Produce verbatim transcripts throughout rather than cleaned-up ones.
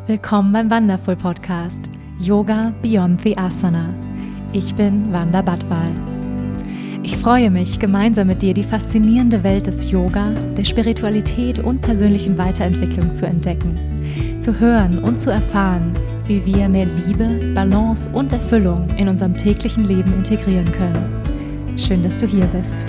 Willkommen beim Wonderful Podcast Yoga Beyond the Asana. Ich bin Wanda Badwal. Ich freue mich, gemeinsam mit dir die faszinierende Welt des Yoga, der Spiritualität und persönlichen Weiterentwicklung zu entdecken, zu hören und zu erfahren, wie wir mehr Liebe, Balance und Erfüllung in unserem täglichen Leben integrieren können. Schön, dass du hier bist.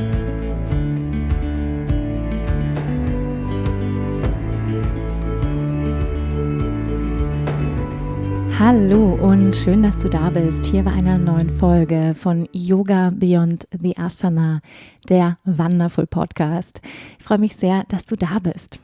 Hallo und schön, dass du da bist, hier bei einer neuen Folge von Yoga Beyond the Asana, der Wonderful Podcast. Ich freue mich sehr, dass du da bist.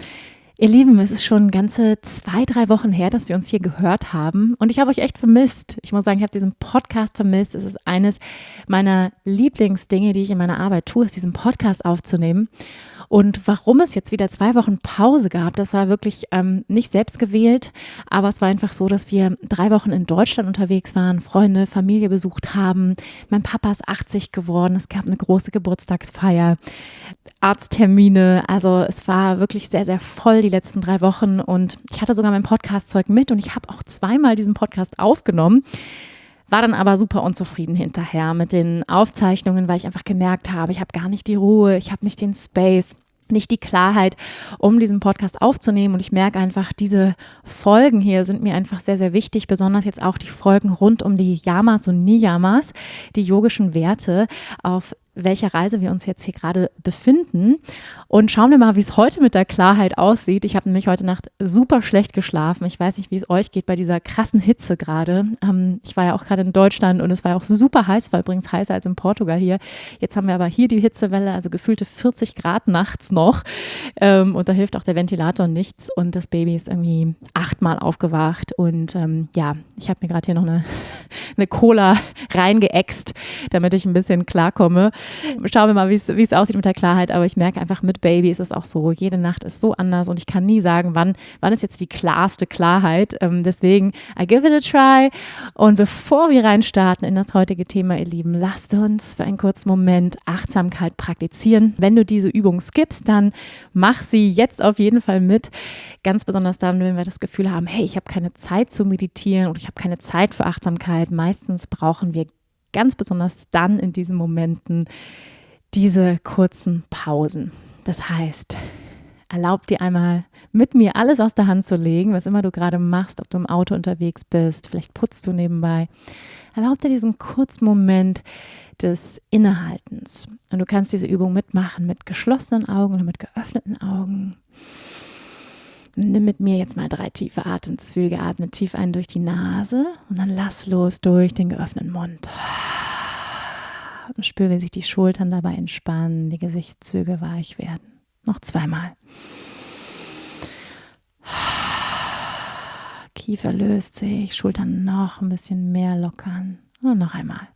Ihr Lieben, es ist schon ganze zwei, drei Wochen her, dass wir uns hier gehört haben und ich habe euch echt vermisst. Ich muss sagen, ich habe diesen Podcast vermisst. Es ist eines meiner Lieblingsdinge, die ich in meiner Arbeit tue, ist diesen Podcast aufzunehmen. Und warum es jetzt wieder zwei Wochen Pause gab, das war wirklich ähm, nicht selbst gewählt, aber es war einfach so, dass wir drei Wochen in Deutschland unterwegs waren, Freunde, Familie besucht haben. Mein Papa ist achtzig geworden, es gab eine große Geburtstagsfeier, Arzttermine, also es war wirklich sehr, sehr voll die letzten drei Wochen und ich hatte sogar mein Podcast-Zeug mit und ich habe auch zweimal diesen Podcast aufgenommen. War dann aber super unzufrieden hinterher mit den Aufzeichnungen, weil ich einfach gemerkt habe, ich habe gar nicht die Ruhe, ich habe nicht den Space, nicht die Klarheit, um diesen Podcast aufzunehmen. Und ich merke einfach, diese Folgen hier sind mir einfach sehr, sehr wichtig, besonders jetzt auch die Folgen rund um die Yamas und Niyamas, die yogischen Werte, auf welcher Reise wir uns jetzt hier gerade befinden. Und schauen wir mal, wie es heute mit der Klarheit aussieht. Ich habe nämlich heute Nacht super schlecht geschlafen. Ich weiß nicht, wie es euch geht bei dieser krassen Hitze gerade. Ähm, ich war ja auch gerade in Deutschland und es war ja auch super heiß, war übrigens heißer als in Portugal hier. Jetzt haben wir aber hier die Hitzewelle, also gefühlte vierzig Grad nachts noch. Ähm, und da hilft auch der Ventilator nichts. Und das Baby ist irgendwie achtmal aufgewacht. Und ähm, ja, ich habe mir gerade hier noch eine, eine Cola reingeäxt, damit ich ein bisschen klarkomme. Schauen wir mal, wie es aussieht mit der Klarheit, aber ich merke einfach, mit Baby ist es auch so, jede Nacht ist so anders und ich kann nie sagen, wann, wann ist jetzt die klarste Klarheit, ähm, deswegen I give it a try und bevor wir reinstarten in das heutige Thema, ihr Lieben, lasst uns für einen kurzen Moment Achtsamkeit praktizieren. Wenn du diese Übung skippst, dann mach sie jetzt auf jeden Fall mit, ganz besonders dann, wenn wir das Gefühl haben, hey, ich habe keine Zeit zu meditieren oder ich habe keine Zeit für Achtsamkeit, meistens brauchen wir ganz besonders dann in diesen Momenten diese kurzen Pausen. Das heißt, erlaub dir einmal mit mir alles aus der Hand zu legen, was immer du gerade machst, ob du im Auto unterwegs bist, vielleicht putzt du nebenbei. Erlaub dir diesen kurzen Moment des Innehaltens. Und du kannst diese Übung mitmachen mit geschlossenen Augen oder mit geöffneten Augen. Nimm mit mir jetzt mal drei tiefe Atemzüge, atme tief ein durch die Nase und dann lass los durch den geöffneten Mund. Und spür, wie sich die Schultern dabei entspannen, die Gesichtszüge weich werden. Noch zweimal. Kiefer löst sich, Schultern noch ein bisschen mehr lockern. Und noch einmal.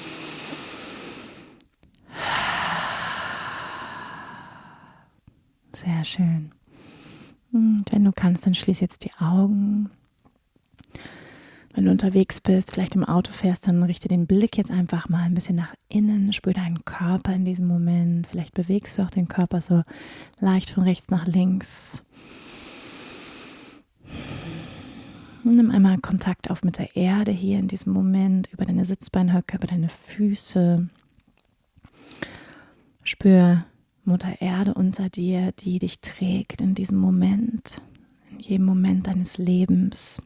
Sehr schön. Und wenn du kannst, dann schließ jetzt die Augen. Wenn du unterwegs bist, vielleicht im Auto fährst, dann richte den Blick jetzt einfach mal ein bisschen nach innen. Spür deinen Körper in diesem Moment. Vielleicht bewegst du auch den Körper so leicht von rechts nach links. Nimm einmal Kontakt auf mit der Erde hier in diesem Moment, über deine Sitzbeinhöcker, über deine Füße. Spür Mutter Erde unter dir, die dich trägt in diesem Moment, in jedem Moment deines Lebens.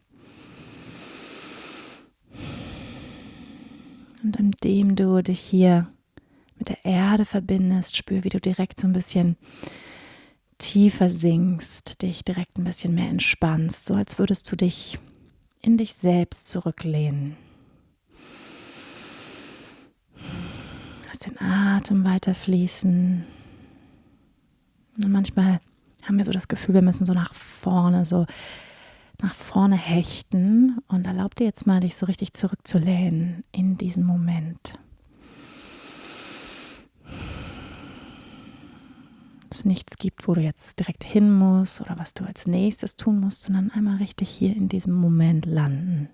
Und indem du dich hier mit der Erde verbindest, spür, wie du direkt so ein bisschen tiefer sinkst, dich direkt ein bisschen mehr entspannst, so als würdest du dich in dich selbst zurücklehnen. Lass den Atem weiter fließen. Und manchmal haben wir so das Gefühl, wir müssen so nach vorne, so nach vorne hechten und erlaub dir jetzt mal, dich so richtig zurückzulehnen in diesem Moment. Dass es nichts gibt, wo du jetzt direkt hin musst oder was du als nächstes tun musst, sondern einmal richtig hier in diesem Moment landen.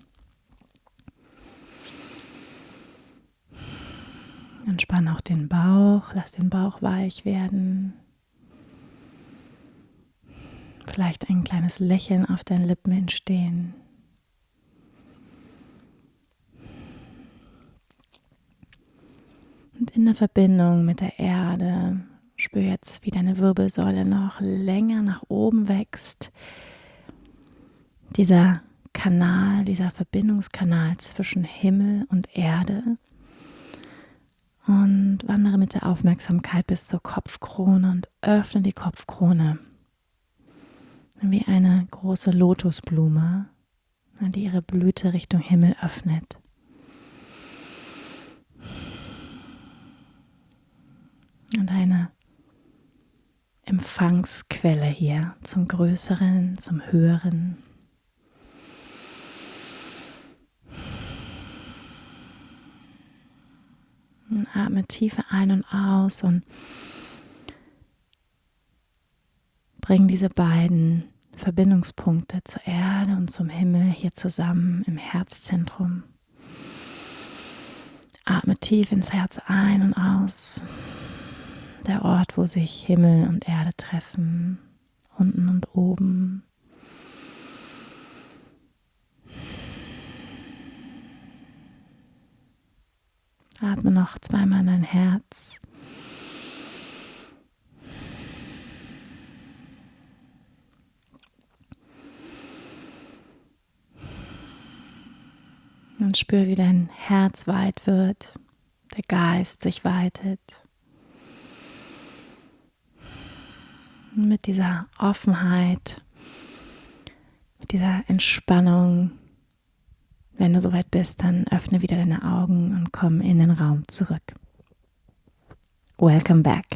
Entspann auch den Bauch, lass den Bauch weich werden. Vielleicht ein kleines Lächeln auf deinen Lippen entstehen. Und in der Verbindung mit der Erde spür jetzt, wie deine Wirbelsäule noch länger nach oben wächst. Dieser Kanal, dieser Verbindungskanal zwischen Himmel und Erde. Und wandere mit der Aufmerksamkeit bis zur Kopfkrone und öffne die Kopfkrone. Wie eine große Lotusblume, die ihre Blüte Richtung Himmel öffnet. Und eine Empfangsquelle hier zum Größeren, zum Höheren. Und atme tiefer ein und aus und bring diese beiden Verbindungspunkte zur Erde und zum Himmel hier zusammen im Herzzentrum. Atme tief ins Herz ein und aus. Der Ort, wo sich Himmel und Erde treffen, unten und oben. Atme noch zweimal in dein Herz. Und spür, wie dein Herz weit wird, der Geist sich weitet. Und mit dieser Offenheit, mit dieser Entspannung, wenn du soweit bist, dann öffne wieder deine Augen und komm in den Raum zurück. Welcome back.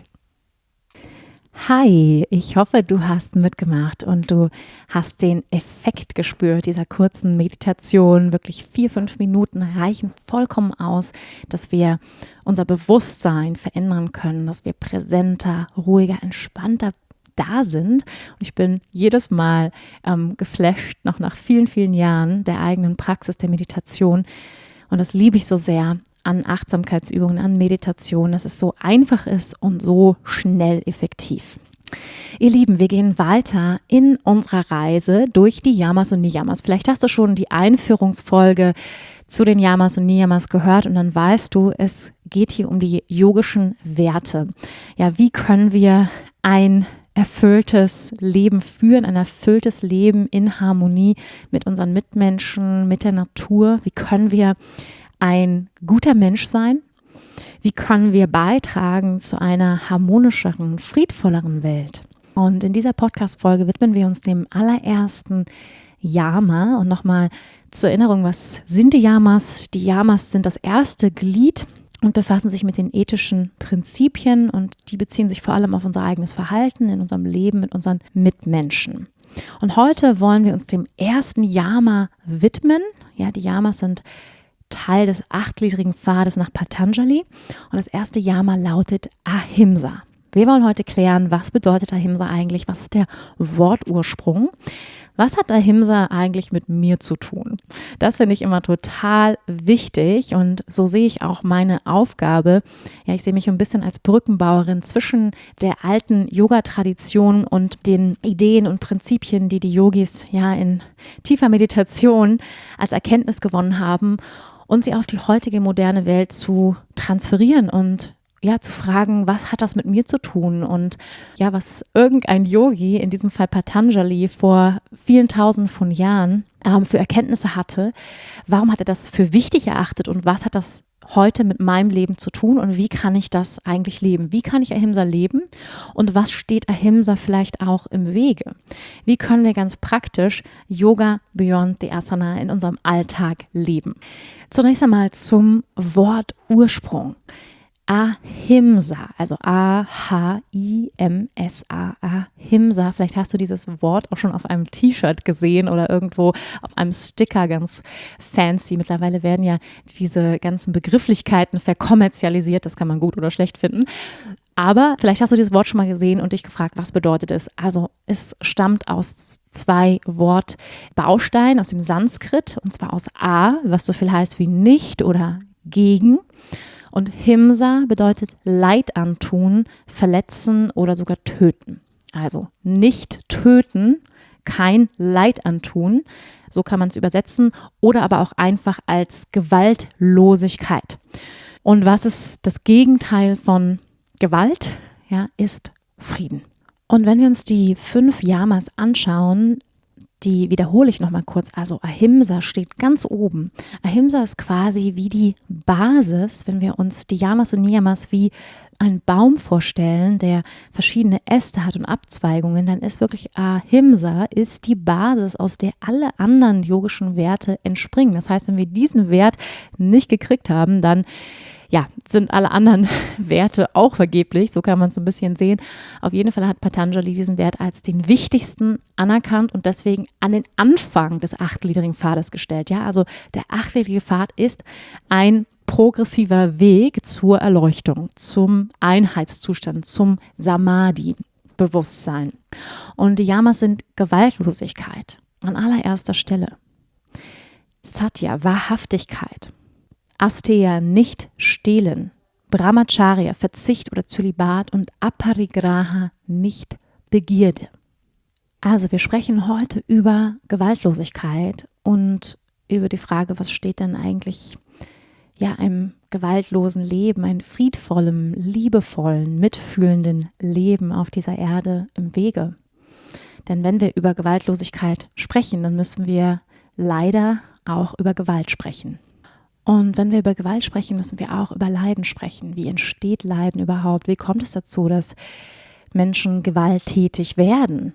Hi, ich hoffe, du hast mitgemacht und du hast den Effekt gespürt dieser kurzen Meditation. Wirklich vier, fünf Minuten reichen vollkommen aus, dass wir unser Bewusstsein verändern können, dass wir präsenter, ruhiger, entspannter da sind. Und ich bin jedes Mal ähm, geflasht, noch nach vielen, vielen Jahren der eigenen Praxis der Meditation. Und das liebe ich so sehr an Achtsamkeitsübungen, an Meditation, dass es so einfach ist und so schnell effektiv. Ihr Lieben, wir gehen weiter in unserer Reise durch die Yamas und Niyamas. Vielleicht hast du schon die Einführungsfolge zu den Yamas und Niyamas gehört und dann weißt du, es geht hier um die yogischen Werte. Ja, wie können wir ein erfülltes Leben führen, ein erfülltes Leben in Harmonie mit unseren Mitmenschen, mit der Natur? Wie können wir ein guter Mensch sein? Wie können wir beitragen zu einer harmonischeren, friedvolleren Welt? Und in dieser Podcast-Folge widmen wir uns dem allerersten Yama. Und nochmal zur Erinnerung, was sind die Yamas? Die Yamas sind das erste Glied und befassen sich mit den ethischen Prinzipien und die beziehen sich vor allem auf unser eigenes Verhalten in unserem Leben mit unseren Mitmenschen. Und heute wollen wir uns dem ersten Yama widmen. Ja, die Yamas sind Teil des achtgliedrigen Pfades nach Patanjali und das erste Yama lautet Ahimsa. Wir wollen heute klären, was bedeutet Ahimsa eigentlich, was ist der Wortursprung, was hat Ahimsa eigentlich mit mir zu tun? Das finde ich immer total wichtig und so sehe ich auch meine Aufgabe. Ja, ich sehe mich ein bisschen als Brückenbauerin zwischen der alten Yoga-Tradition und den Ideen und Prinzipien, die die Yogis ja in tiefer Meditation als Erkenntnis gewonnen haben und sie auf die heutige moderne Welt zu transferieren und ja, zu fragen, was hat das mit mir zu tun und ja, was irgendein Yogi, in diesem Fall Patanjali, vor vielen tausend von Jahren ähm, für Erkenntnisse hatte, warum hat er das für wichtig erachtet und was hat das heute mit meinem Leben zu tun und wie kann ich das eigentlich leben? Wie kann ich Ahimsa leben und was steht Ahimsa vielleicht auch im Wege? Wie können wir ganz praktisch Yoga Beyond the Asana in unserem Alltag leben? Zunächst einmal zum Wortursprung. Ahimsa, also A H I M S A, Ahimsa. Vielleicht hast du dieses Wort auch schon auf einem T-Shirt gesehen oder irgendwo auf einem Sticker, ganz fancy. Mittlerweile werden ja diese ganzen Begrifflichkeiten verkommerzialisiert, das kann man gut oder schlecht finden. Aber vielleicht hast du dieses Wort schon mal gesehen und dich gefragt, was bedeutet es? Also es stammt aus zwei Wortbausteinen, aus dem Sanskrit, und zwar aus A, was so viel heißt wie nicht oder gegen. Und Himsa bedeutet Leid antun, verletzen oder sogar töten. Also nicht töten, kein Leid antun, so kann man es übersetzen, oder aber auch einfach als Gewaltlosigkeit. Und was ist das Gegenteil von Gewalt? Ja, ist Frieden. Und wenn wir uns die fünf Yamas anschauen, die wiederhole ich nochmal kurz. Also Ahimsa steht ganz oben. Ahimsa ist quasi wie die Basis, wenn wir uns die Yamas und Niyamas wie einen Baum vorstellen, der verschiedene Äste hat und Abzweigungen, dann ist wirklich Ahimsa ist die Basis, aus der alle anderen yogischen Werte entspringen. Das heißt, wenn wir diesen Wert nicht gekriegt haben, dann ja, sind alle anderen Werte auch vergeblich, so kann man es ein bisschen sehen. Auf jeden Fall hat Patanjali diesen Wert als den wichtigsten anerkannt und deswegen an den Anfang des achtgliedrigen Pfades gestellt. Ja, also der achtgliedrige Pfad ist ein progressiver Weg zur Erleuchtung, zum Einheitszustand, zum Samadhi, Bewusstsein. Und die Yamas sind Gewaltlosigkeit an allererster Stelle. Satya, Wahrhaftigkeit. Asteya, nicht stehlen, Brahmacharya, Verzicht oder Zölibat und Aparigraha, nicht Begierde. Also wir sprechen heute über Gewaltlosigkeit und über die Frage, was steht denn eigentlich ja einem gewaltlosen Leben, einem friedvollen, liebevollen, mitfühlenden Leben auf dieser Erde im Wege. Denn wenn wir über Gewaltlosigkeit sprechen, dann müssen wir leider auch über Gewalt sprechen. Und wenn wir über Gewalt sprechen, müssen wir auch über Leiden sprechen. Wie entsteht Leiden überhaupt? Wie kommt es dazu, dass Menschen gewalttätig werden?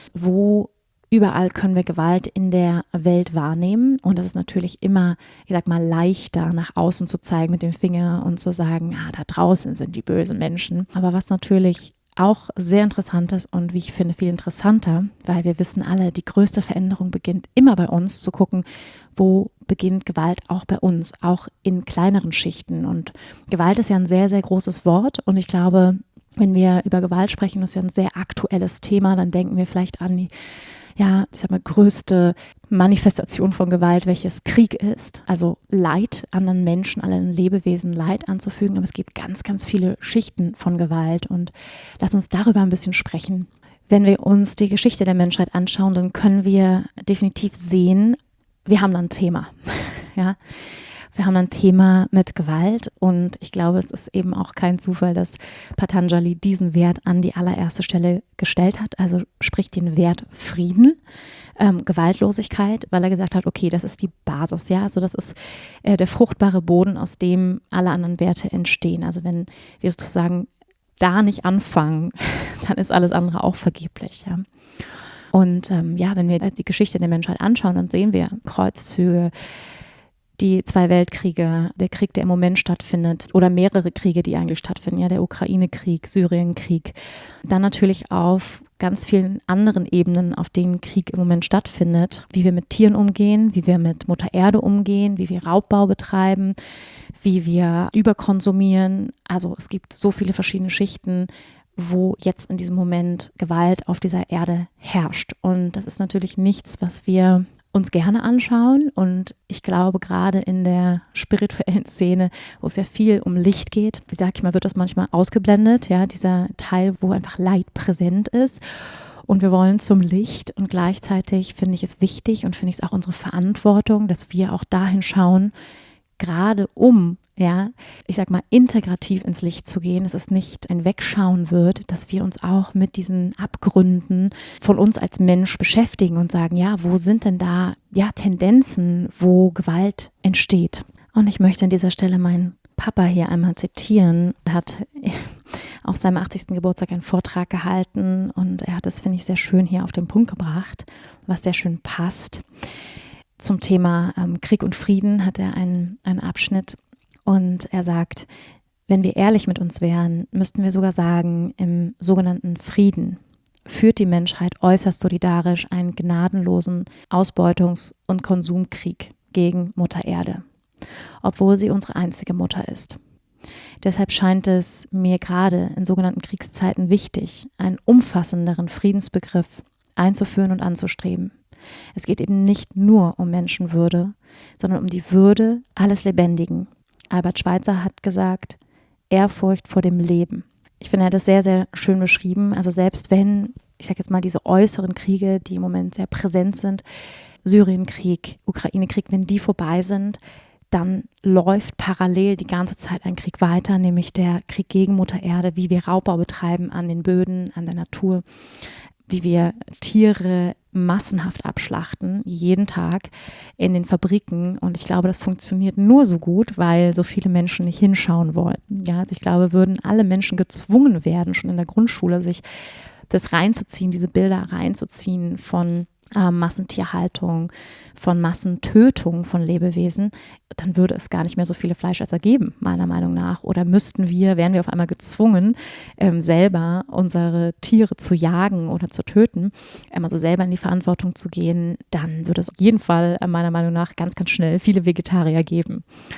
Wo überall können wir Gewalt in der Welt wahrnehmen? Und es ist natürlich immer, ich sag mal, leichter nach außen zu zeigen mit dem Finger und zu sagen, ah, da draußen sind die bösen Menschen. Aber was natürlich auch sehr interessant ist und wie ich finde viel interessanter, weil wir wissen alle, die größte Veränderung beginnt immer bei uns, zu gucken, wo beginnt Gewalt auch bei uns, auch in kleineren Schichten. Und Gewalt ist ja ein sehr, sehr großes Wort und ich glaube, wenn wir über Gewalt sprechen, das ist ja ein sehr aktuelles Thema, dann denken wir vielleicht an die ja, ich sag mal, größte Manifestation von Gewalt, welches Krieg ist. Also Leid anderen Menschen, allen Lebewesen Leid anzufügen. Aber es gibt ganz, ganz viele Schichten von Gewalt. Und lass uns darüber ein bisschen sprechen. Wenn wir uns die Geschichte der Menschheit anschauen, dann können wir definitiv sehen, wir haben da ein Thema. Ja. Wir haben ein Thema mit Gewalt und ich glaube, es ist eben auch kein Zufall, dass Patanjali diesen Wert an die allererste Stelle gestellt hat, also sprich den Wert Frieden, ähm, Gewaltlosigkeit, weil er gesagt hat, okay, das ist die Basis, ja, also das ist äh, der fruchtbare Boden, aus dem alle anderen Werte entstehen. Also wenn wir sozusagen da nicht anfangen, dann ist alles andere auch vergeblich, ja. Und ähm, ja, wenn wir die Geschichte der Menschheit anschauen, dann sehen wir Kreuzzüge, die zwei Weltkriege, der Krieg, der im Moment stattfindet oder mehrere Kriege, die eigentlich stattfinden, ja, der Ukraine-Krieg, Syrien-Krieg, dann natürlich auf ganz vielen anderen Ebenen, auf denen Krieg im Moment stattfindet, wie wir mit Tieren umgehen, wie wir mit Mutter Erde umgehen, wie wir Raubbau betreiben, wie wir überkonsumieren. Also es gibt so viele verschiedene Schichten, wo jetzt in diesem Moment Gewalt auf dieser Erde herrscht. Und das ist natürlich nichts, was wir uns gerne anschauen und ich glaube gerade in der spirituellen Szene, wo es ja viel um Licht geht, wie sag ich mal, wird das manchmal ausgeblendet, ja, dieser Teil, wo einfach Leid präsent ist und wir wollen zum Licht und gleichzeitig finde ich es wichtig und finde ich es auch unsere Verantwortung, dass wir auch dahin schauen, gerade um, ja, ich sag mal, integrativ ins Licht zu gehen, dass es nicht ein Wegschauen wird, dass wir uns auch mit diesen Abgründen von uns als Mensch beschäftigen und sagen, ja, wo sind denn da, ja, Tendenzen, wo Gewalt entsteht? Und ich möchte an dieser Stelle meinen Papa hier einmal zitieren. Er hat auf seinem achtzigsten Geburtstag einen Vortrag gehalten und er hat es, finde ich, sehr schön hier auf den Punkt gebracht, was sehr schön passt. Zum Thema ähm, Krieg und Frieden hat er einen, einen Abschnitt und er sagt, wenn wir ehrlich mit uns wären, müssten wir sogar sagen, im sogenannten Frieden führt die Menschheit äußerst solidarisch einen gnadenlosen Ausbeutungs- und Konsumkrieg gegen Mutter Erde, obwohl sie unsere einzige Mutter ist. Deshalb scheint es mir gerade in sogenannten Kriegszeiten wichtig, einen umfassenderen Friedensbegriff einzuführen und anzustreben. Es geht eben nicht nur um Menschenwürde, sondern um die Würde alles Lebendigen. Albert Schweitzer hat gesagt, Ehrfurcht vor dem Leben. Ich finde, er hat das sehr, sehr schön beschrieben. Also selbst wenn ich sage jetzt mal, diese äußeren Kriege, die im Moment sehr präsent sind, Syrienkrieg, Ukraine-Krieg, wenn die vorbei sind, dann läuft parallel die ganze Zeit ein Krieg weiter, nämlich der Krieg gegen Mutter Erde, wie wir Raubbau betreiben an den Böden, an der Natur, wie wir Tiere massenhaft abschlachten, jeden Tag in den Fabriken. Und ich glaube, das funktioniert nur so gut, weil so viele Menschen nicht hinschauen wollten. Ja, also ich glaube, würden alle Menschen gezwungen werden, schon in der Grundschule sich das reinzuziehen, diese Bilder reinzuziehen von äh, Massentierhaltung, von Massentötung von Lebewesen, dann würde es gar nicht mehr so viele Fleischesser geben, meiner Meinung nach. Oder müssten wir, wären wir auf einmal gezwungen, ähm, selber unsere Tiere zu jagen oder zu töten, ähm, also selber in die Verantwortung zu gehen, dann würde es auf jeden Fall äh, meiner Meinung nach ganz, ganz schnell viele Vegetarier geben.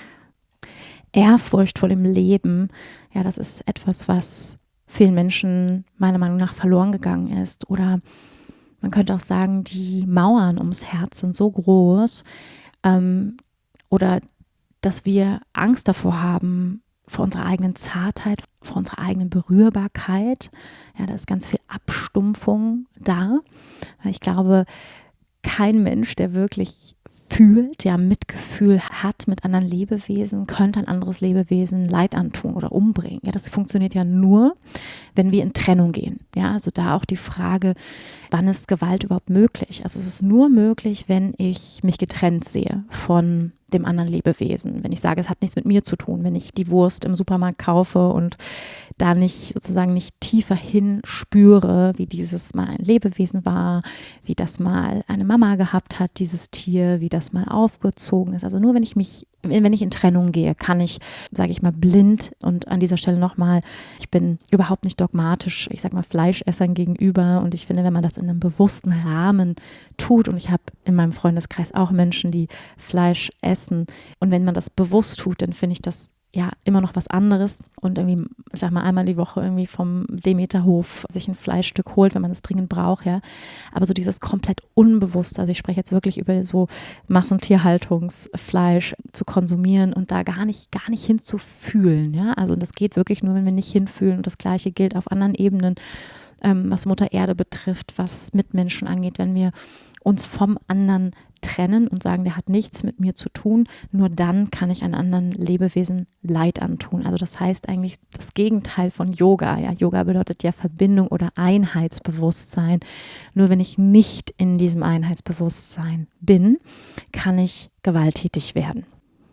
Ehrfurcht vor dem Leben, ja, das ist etwas, was vielen Menschen meiner Meinung nach verloren gegangen ist. Oder man könnte auch sagen, die Mauern ums Herz sind so groß, ähm, oder dass wir Angst davor haben, vor unserer eigenen Zartheit, vor unserer eigenen Berührbarkeit. Ja, da ist ganz viel Abstumpfung da. Ich glaube, kein Mensch, der wirklich fühlt, ja, Mitgefühl hat mit anderen Lebewesen, könnte ein anderes Lebewesen Leid antun oder umbringen. Ja, das funktioniert ja nur, wenn wir in Trennung gehen. Ja, also da auch die Frage, wann ist Gewalt überhaupt möglich? Also es ist nur möglich, wenn ich mich getrennt sehe von dem anderen Lebewesen. Wenn ich sage, es hat nichts mit mir zu tun, wenn ich die Wurst im Supermarkt kaufe und da nicht sozusagen nicht tiefer hin spüre, wie dieses mal ein Lebewesen war, wie das mal eine Mama gehabt hat, dieses Tier, wie das mal aufgezogen ist. Also nur wenn ich mich, wenn ich in Trennung gehe, kann ich, sage ich mal, blind, und an dieser Stelle nochmal, ich bin überhaupt nicht dogmatisch, ich sage mal, Fleischessern gegenüber, und ich finde, wenn man das in einem bewussten Rahmen tut, und ich habe in meinem Freundeskreis auch Menschen, die Fleisch essen, und wenn man das bewusst tut, dann finde ich das ja immer noch was anderes, und irgendwie, ich sag mal, einmal die Woche irgendwie vom Demeterhof sich ein Fleischstück holt, wenn man es dringend braucht, ja. Aber so dieses komplett Unbewusste, also ich spreche jetzt wirklich über so Massentierhaltungsfleisch zu konsumieren und da gar nicht, gar nicht hinzufühlen, ja. Also das geht wirklich nur, wenn wir nicht hinfühlen, und das Gleiche gilt auf anderen Ebenen, ähm, was Mutter Erde betrifft, was Mitmenschen angeht, wenn wir uns vom anderen trennen und sagen, der hat nichts mit mir zu tun, nur dann kann ich einem anderen Lebewesen Leid antun. Also das heißt eigentlich das Gegenteil von Yoga. Ja, Yoga bedeutet ja Verbindung oder Einheitsbewusstsein. Nur wenn ich nicht in diesem Einheitsbewusstsein bin, kann ich gewalttätig werden.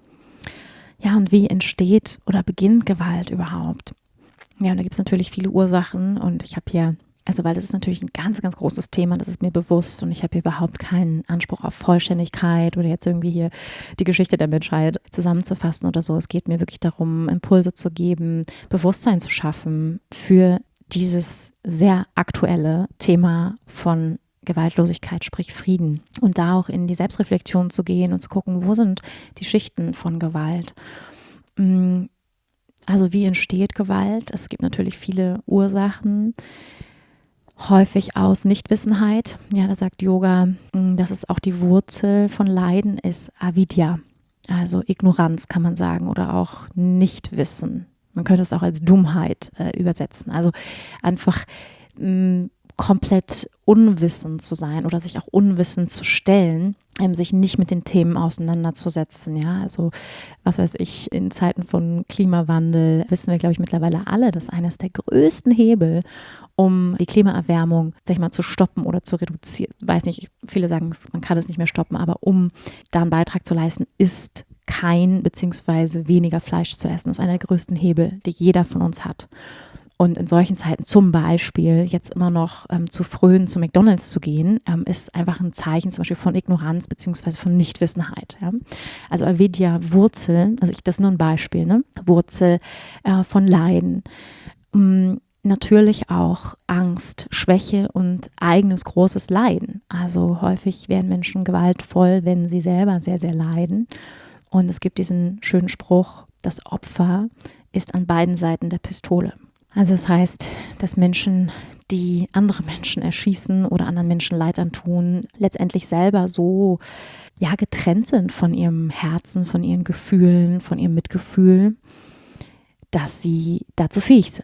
Ja, und wie entsteht oder beginnt Gewalt überhaupt? Ja, und da gibt es natürlich viele Ursachen, und ich habe hier Also weil das ist natürlich ein ganz, ganz großes Thema, das ist mir bewusst, und ich habe hier überhaupt keinen Anspruch auf Vollständigkeit oder jetzt irgendwie hier die Geschichte der Menschheit zusammenzufassen oder so. Es geht mir wirklich darum, Impulse zu geben, Bewusstsein zu schaffen für dieses sehr aktuelle Thema von Gewaltlosigkeit, sprich Frieden, und da auch in die Selbstreflexion zu gehen und zu gucken, wo sind die Schichten von Gewalt. Also wie entsteht Gewalt? Es gibt natürlich viele Ursachen, häufig aus Nichtwissenheit. Ja, da sagt Yoga, dass es auch die Wurzel von Leiden ist, Avidya, also Ignoranz kann man sagen, oder auch Nichtwissen. Man könnte es auch als Dummheit äh, übersetzen. Also einfach mh, komplett unwissend zu sein oder sich auch unwissend zu stellen, ähm, sich nicht mit den Themen auseinanderzusetzen. Ja, also was weiß ich, in Zeiten von Klimawandel wissen wir, glaube ich, mittlerweile alle, dass eines der größten Hebel, um die Klimaerwärmung, sag ich mal, zu stoppen oder zu reduzieren, weiß nicht, viele sagen, man kann es nicht mehr stoppen, aber um da einen Beitrag zu leisten, ist kein bzw. weniger Fleisch zu essen. Das ist einer der größten Hebel, die jeder von uns hat. Und in solchen Zeiten zum Beispiel jetzt immer noch ähm, zu frönen, zu McDonald's zu gehen, ähm, ist einfach ein Zeichen zum Beispiel von Ignoranz beziehungsweise von Nichtwissenheit. Ja? Also Avidya, Wurzel, also ich, das ist nur ein Beispiel, ne? Wurzel äh, von Leiden. Ähm, natürlich auch Angst, Schwäche und eigenes großes Leiden. Also häufig werden Menschen gewaltvoll, wenn sie selber sehr, sehr leiden. Und es gibt diesen schönen Spruch, das Opfer ist an beiden Seiten der Pistole. Also das heißt, dass Menschen, die andere Menschen erschießen oder anderen Menschen Leid antun, letztendlich selber so ja, getrennt sind von ihrem Herzen, von ihren Gefühlen, von ihrem Mitgefühl, dass sie dazu fähig sind.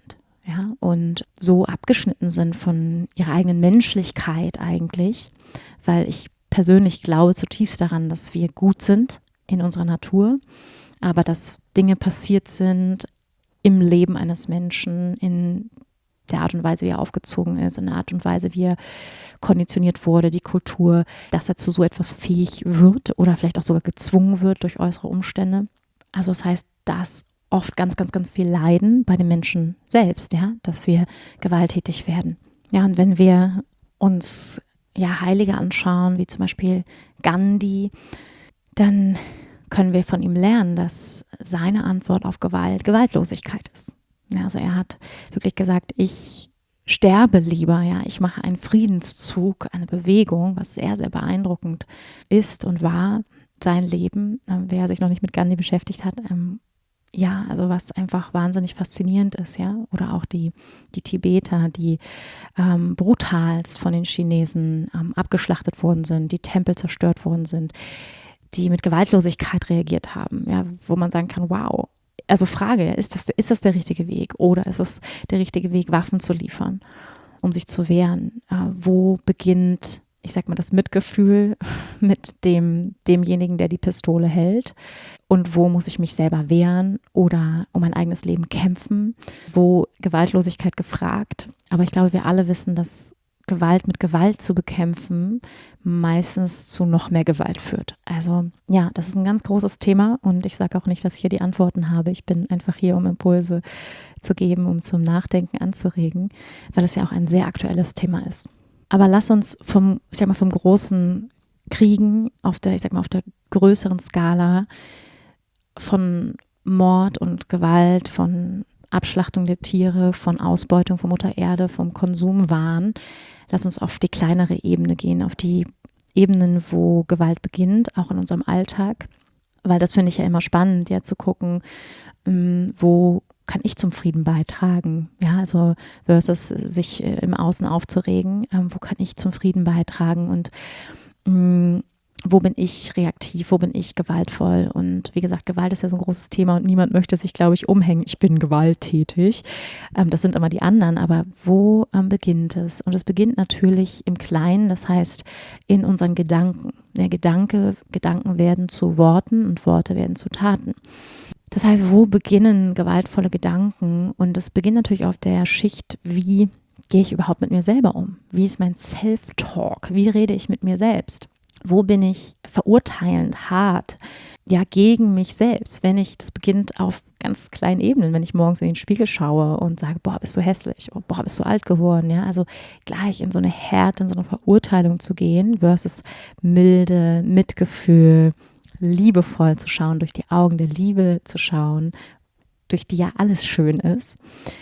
ja, und so abgeschnitten sind von ihrer eigenen Menschlichkeit eigentlich, weil ich persönlich glaube zutiefst daran, dass wir gut sind in unserer Natur, aber dass Dinge passiert sind im Leben eines Menschen, in der Art und Weise, wie er aufgezogen ist, in der Art und Weise, wie er konditioniert wurde, die Kultur, dass er zu so etwas fähig wird oder vielleicht auch sogar gezwungen wird durch äußere Umstände. Also das heißt, dass oft ganz, ganz, ganz viel Leiden bei den Menschen selbst, ja, dass wir gewalttätig werden. Ja, und wenn wir uns ja Heilige anschauen, wie zum Beispiel Gandhi, dann können wir von ihm lernen, dass seine Antwort auf Gewalt Gewaltlosigkeit ist. Ja, also er hat wirklich gesagt, ich sterbe lieber, ja, ich mache einen Friedenszug, eine Bewegung, was sehr, sehr beeindruckend ist und war, sein Leben, äh, wer sich noch nicht mit Gandhi beschäftigt hat, ähm, ja, also was einfach wahnsinnig faszinierend ist, ja, oder auch die, die Tibeter, die ähm, brutalst von den Chinesen ähm, abgeschlachtet worden sind, die Tempel zerstört worden sind, die mit Gewaltlosigkeit reagiert haben, ja, wo man sagen kann, wow, also Frage, ist das, ist das der richtige Weg oder ist es der richtige Weg, Waffen zu liefern, um sich zu wehren? Äh, wo beginnt, ich sag mal, das Mitgefühl mit dem, demjenigen, der die Pistole hält? Und wo muss ich mich selber wehren oder um mein eigenes Leben kämpfen? Wo Gewaltlosigkeit gefragt? Aber ich glaube, wir alle wissen, dass Gewalt mit Gewalt zu bekämpfen meistens zu noch mehr Gewalt führt. Also ja, das ist ein ganz großes Thema und ich sage auch nicht, dass ich hier die Antworten habe. Ich bin einfach hier, um Impulse zu geben, um zum Nachdenken anzuregen, weil es ja auch ein sehr aktuelles Thema ist. Aber lass uns vom, ich sag mal, vom großen Kriegen auf der, ich sag mal, auf der größeren Skala von Mord und Gewalt, von Abschlachtung der Tiere, von Ausbeutung von Mutter Erde, vom Konsumwahn. Lass uns auf die kleinere Ebene gehen, auf die Ebenen, wo Gewalt beginnt, auch in unserem Alltag. Weil das finde ich ja immer spannend, ja, zu gucken, wo kann ich zum Frieden beitragen? Ja, also versus sich im Außen aufzuregen, wo kann ich zum Frieden beitragen und mh, wo bin ich reaktiv, wo bin ich gewaltvoll? Und wie gesagt, Gewalt ist ja so ein großes Thema und niemand möchte sich, glaube ich, umhängen, ich bin gewalttätig. Ähm, das sind immer die anderen, aber wo ähm, beginnt es? Und es beginnt natürlich im Kleinen, das heißt in unseren Gedanken. Der Gedanke, Gedanken werden zu Worten und Worte werden zu Taten. Das heißt, wo beginnen gewaltvolle Gedanken? Und es beginnt natürlich auf der Schicht, wie gehe ich überhaupt mit mir selber um? Wie ist mein Self-Talk? Wie rede ich mit mir selbst? Wo bin ich verurteilend, hart, ja, gegen mich selbst, wenn ich, das beginnt auf ganz kleinen Ebenen, wenn ich morgens in den Spiegel schaue und sage, boah, bist du hässlich, oh, boah, bist du alt geworden, ja, also gleich in so eine Härte, in so eine Verurteilung zu gehen versus milde, Mitgefühl, liebevoll zu schauen, durch die Augen der Liebe zu schauen, durch die ja alles schön ist,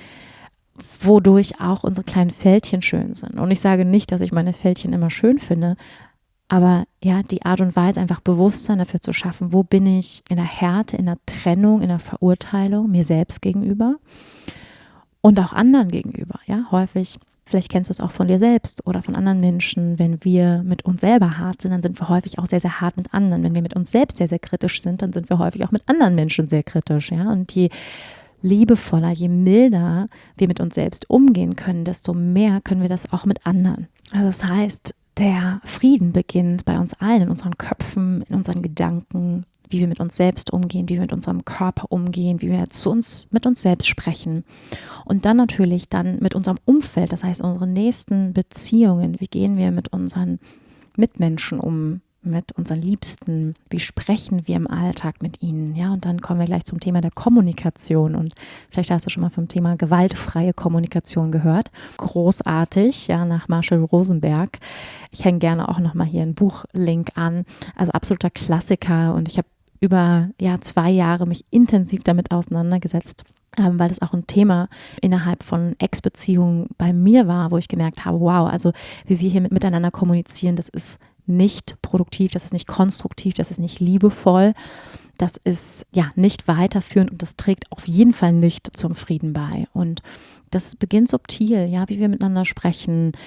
wodurch auch unsere kleinen Fältchen schön sind. Und ich sage nicht, dass ich meine Fältchen immer schön finde, aber ja, die Art und Weise, einfach Bewusstsein dafür zu schaffen, wo bin ich in der Härte, in der Trennung, in der Verurteilung, mir selbst gegenüber und auch anderen gegenüber. Ja, häufig, vielleicht kennst du es auch von dir selbst oder von anderen Menschen, wenn wir mit uns selber hart sind, dann sind wir häufig auch sehr, sehr hart mit anderen. Wenn wir mit uns selbst sehr, sehr kritisch sind, dann sind wir häufig auch mit anderen Menschen sehr kritisch. Ja, und je liebevoller, je milder wir mit uns selbst umgehen können, desto mehr können wir das auch mit anderen. Also das heißt, der Frieden beginnt bei uns allen, in unseren Köpfen, in unseren Gedanken, wie wir mit uns selbst umgehen, wie wir mit unserem Körper umgehen, wie wir zu uns, mit uns selbst sprechen. Und dann natürlich dann mit unserem Umfeld, das heißt unsere nächsten Beziehungen, wie gehen wir mit unseren Mitmenschen um, mit unseren Liebsten, wie sprechen wir im Alltag mit ihnen, ja, und dann kommen wir gleich zum Thema der Kommunikation und vielleicht hast du schon mal vom Thema gewaltfreie Kommunikation gehört, großartig, ja, nach Marshall Rosenberg. Ich hänge gerne auch nochmal hier einen Buchlink an, also absoluter Klassiker und ich habe über ja, zwei Jahre mich intensiv damit auseinandergesetzt, ähm, weil das auch ein Thema innerhalb von Ex-Beziehungen bei mir war, wo ich gemerkt habe, wow, also wie wir hier mit, miteinander kommunizieren, das ist nicht produktiv, das ist nicht konstruktiv, das ist nicht liebevoll, das ist ja nicht weiterführend und das trägt auf jeden Fall nicht zum Frieden bei. Und das beginnt subtil, ja, wie wir miteinander sprechen,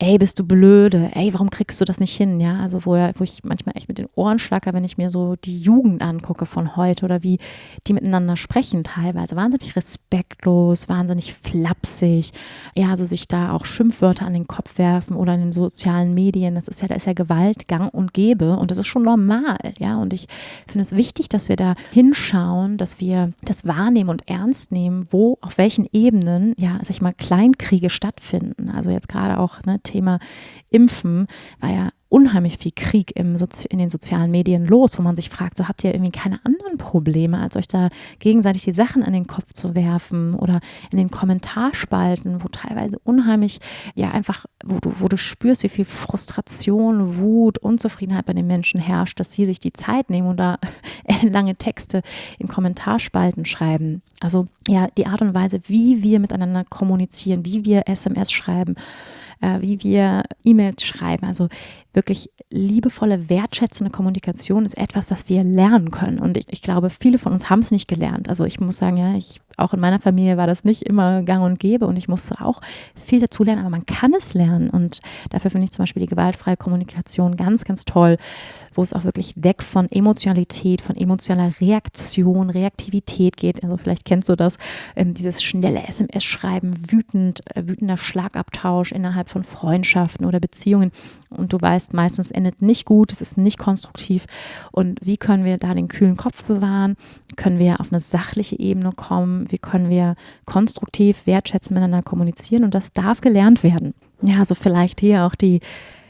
ey, bist du blöde, ey, warum kriegst du das nicht hin, ja, also wo, wo ich manchmal echt mit den Ohren schlacke, wenn ich mir so die Jugend angucke von heute oder wie die miteinander sprechen teilweise, wahnsinnig respektlos, wahnsinnig flapsig, ja, also sich da auch Schimpfwörter an den Kopf werfen oder in den sozialen Medien, das ist ja, da ist ja Gewalt gang und gäbe und das ist schon normal, ja, und ich finde es wichtig, dass wir da hinschauen, dass wir das wahrnehmen und ernst nehmen, wo, auf welchen Ebenen, ja, sag ich mal, Kleinkriege stattfinden, also jetzt gerade auch, ne, Thema Impfen, war ja unheimlich viel Krieg im Sozi- in den sozialen Medien los, wo man sich fragt, so habt ihr irgendwie keine anderen Probleme, als euch da gegenseitig die Sachen an den Kopf zu werfen oder in den Kommentarspalten, wo teilweise unheimlich, ja einfach, wo du, wo du spürst, wie viel Frustration, Wut, Unzufriedenheit bei den Menschen herrscht, dass sie sich die Zeit nehmen und da lange Texte in Kommentarspalten schreiben. Also ja, die Art und Weise, wie wir miteinander kommunizieren, wie wir S M S schreiben, wie wir E-Mails schreiben. Also wirklich liebevolle, wertschätzende Kommunikation ist etwas, was wir lernen können. Und ich, ich glaube, viele von uns haben es nicht gelernt. Also ich muss sagen, ja, ich, auch in meiner Familie war das nicht immer gang und gäbe und ich musste auch viel dazu lernen, aber man kann es lernen. Und dafür finde ich zum Beispiel die gewaltfreie Kommunikation ganz, ganz toll, wo es auch wirklich weg von Emotionalität, von emotionaler Reaktion, Reaktivität geht. Also vielleicht kennst du das, ähm, dieses schnelle S M S-Schreiben, wütend, äh, wütender Schlagabtausch innerhalb von Freundschaften oder Beziehungen. Und du weißt, meistens endet nicht gut, es ist nicht konstruktiv. Und wie können wir da den kühlen Kopf bewahren? Können wir auf eine sachliche Ebene kommen? Wie können wir konstruktiv, wertschätzend miteinander kommunizieren? Und das darf gelernt werden. Ja, also vielleicht hier auch die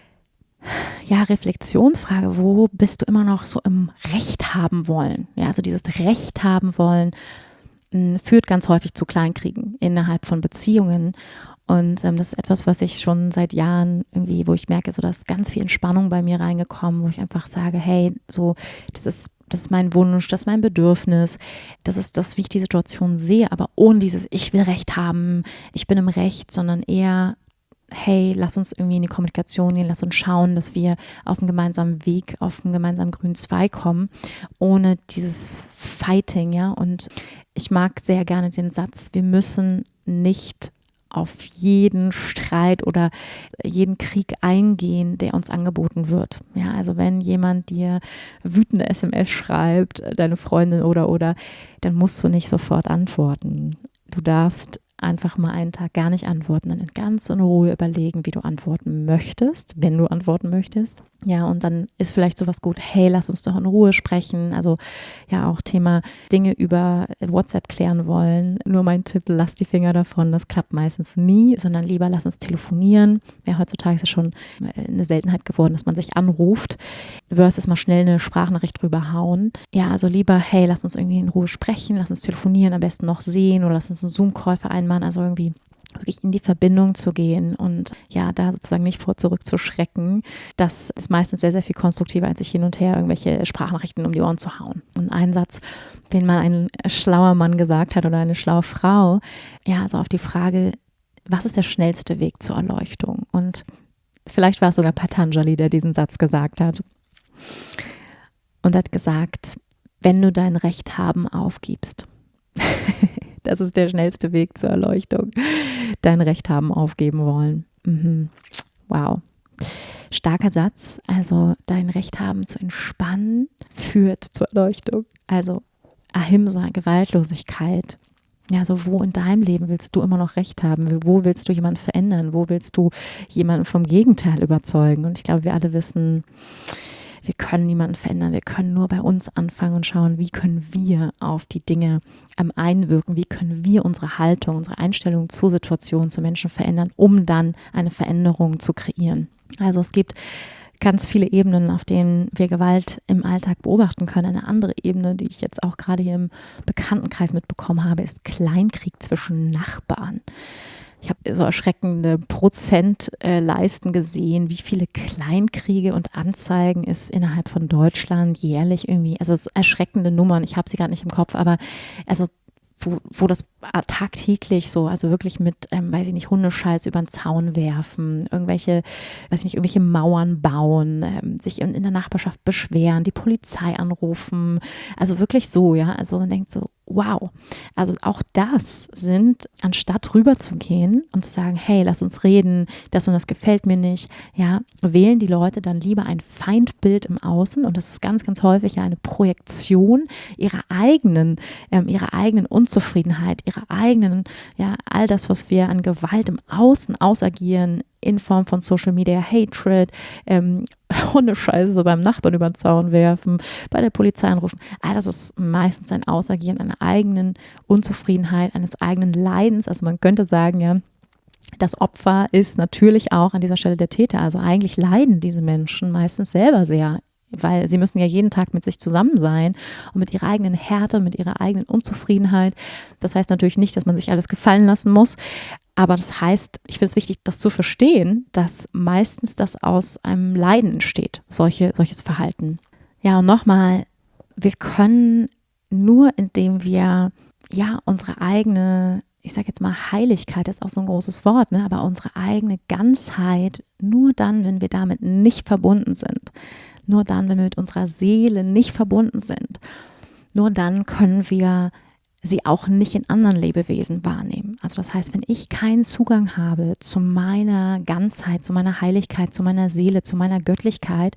ja, Reflexionsfrage, wo bist du immer noch so im Recht haben wollen? Ja, also dieses Recht haben wollen mh, führt ganz häufig zu Kleinkriegen innerhalb von Beziehungen. Und ähm, das ist etwas, was ich schon seit Jahren irgendwie, wo ich merke, so, da ist ganz viel Entspannung bei mir reingekommen, wo ich einfach sage, hey, so, das ist, das ist mein Wunsch, das ist mein Bedürfnis, das ist das, wie ich die Situation sehe, aber ohne dieses, ich will Recht haben, ich bin im Recht, sondern eher, hey, lass uns irgendwie in die Kommunikation gehen, lass uns schauen, dass wir auf einen gemeinsamen Weg, auf einen gemeinsamen grünen Zweig kommen, ohne dieses Fighting, ja. Und ich mag sehr gerne den Satz, wir müssen nicht auf jeden Streit oder jeden Krieg eingehen, der uns angeboten wird. Ja, also wenn jemand dir wütende S M S schreibt, deine Freundin oder oder, dann musst du nicht sofort antworten. Du darfst einfach mal einen Tag gar nicht antworten, dann ganz in Ruhe überlegen, wie du antworten möchtest, wenn du antworten möchtest. Ja, und dann ist vielleicht sowas gut, hey, lass uns doch in Ruhe sprechen. Also ja, auch Thema Dinge über WhatsApp klären wollen. Nur mein Tipp, lass die Finger davon, das klappt meistens nie, sondern lieber lass uns telefonieren. Ja, heutzutage ist es schon eine Seltenheit geworden, dass man sich anruft, versus mal schnell eine Sprachnachricht drüber hauen. Ja, also lieber, hey, lass uns irgendwie in Ruhe sprechen, lass uns telefonieren, am besten noch sehen oder lass uns einen Zoom-Call vereinbaren, also irgendwie wirklich in die Verbindung zu gehen und ja, da sozusagen nicht vor zurückzuschrecken. Das ist meistens sehr, sehr viel konstruktiver, als sich hin und her irgendwelche Sprachnachrichten um die Ohren zu hauen. Und ein Satz, den mal ein schlauer Mann gesagt hat oder eine schlaue Frau, ja, also auf die Frage, was ist der schnellste Weg zur Erleuchtung? Und vielleicht war es sogar Patanjali, der diesen Satz gesagt hat. Und hat gesagt, wenn du dein Recht haben aufgibst, das ist der schnellste Weg zur Erleuchtung. Dein Recht haben aufgeben wollen. Mhm. Wow. Starker Satz. Also dein Recht haben zu entspannen führt zur Erleuchtung. Also Ahimsa, Gewaltlosigkeit. Ja, also wo in deinem Leben willst du immer noch Recht haben? Wo willst du jemanden verändern? Wo willst du jemanden vom Gegenteil überzeugen? Und ich glaube, wir alle wissen, wir können niemanden verändern, wir können nur bei uns anfangen und schauen, wie können wir auf die Dinge ähm, einwirken, wie können wir unsere Haltung, unsere Einstellung zu Situationen, zu Menschen verändern, um dann eine Veränderung zu kreieren. Also es gibt ganz viele Ebenen, auf denen wir Gewalt im Alltag beobachten können. Eine andere Ebene, die ich jetzt auch gerade hier im Bekanntenkreis mitbekommen habe, ist Kleinkrieg zwischen Nachbarn. Ich habe so erschreckende Prozentleisten gesehen, wie viele Kleinkriege und Anzeigen es innerhalb von Deutschland jährlich irgendwie, also es sind erschreckende Nummern, ich habe sie gerade nicht im Kopf, aber also wo, wo das tagtäglich so, also wirklich mit, ähm, weiß ich nicht, Hundescheiß über den Zaun werfen, irgendwelche, weiß ich nicht, irgendwelche Mauern bauen, ähm, sich in, in der Nachbarschaft beschweren, die Polizei anrufen, also wirklich so, ja, also man denkt so, wow, also auch das sind, anstatt rüberzugehen und zu sagen, hey, lass uns reden, das und das gefällt mir nicht, ja, wählen die Leute dann lieber ein Feindbild im Außen und das ist ganz, ganz häufig ja eine Projektion ihrer eigenen, ähm, ihrer eigenen Unzufriedenheit, ihrer eigenen, ja, all das, was wir an Gewalt im Außen ausagieren, in Form von Social Media Hatred, ähm, Hundescheiße beim Nachbarn über den Zaun werfen, bei der Polizei anrufen. All das ist meistens ein Ausagieren einer eigenen Unzufriedenheit, eines eigenen Leidens. Also man könnte sagen, ja, das Opfer ist natürlich auch an dieser Stelle der Täter. Also eigentlich leiden diese Menschen meistens selber sehr, weil sie müssen ja jeden Tag mit sich zusammen sein und mit ihrer eigenen Härte, mit ihrer eigenen Unzufriedenheit. Das heißt natürlich nicht, dass man sich alles gefallen lassen muss, aber das heißt, ich finde es wichtig, das zu verstehen, dass meistens das aus einem Leiden entsteht, solche, solches Verhalten. Ja, und nochmal, wir können nur, indem wir ja unsere eigene, ich sage jetzt mal Heiligkeit, das ist auch so ein großes Wort, ne, aber unsere eigene Ganzheit, nur dann, wenn wir damit nicht verbunden sind, nur dann, wenn wir mit unserer Seele nicht verbunden sind, nur dann können wir sie auch nicht in anderen Lebewesen wahrnehmen. Also das heißt, wenn ich keinen Zugang habe zu meiner Ganzheit, zu meiner Heiligkeit, zu meiner Seele, zu meiner Göttlichkeit,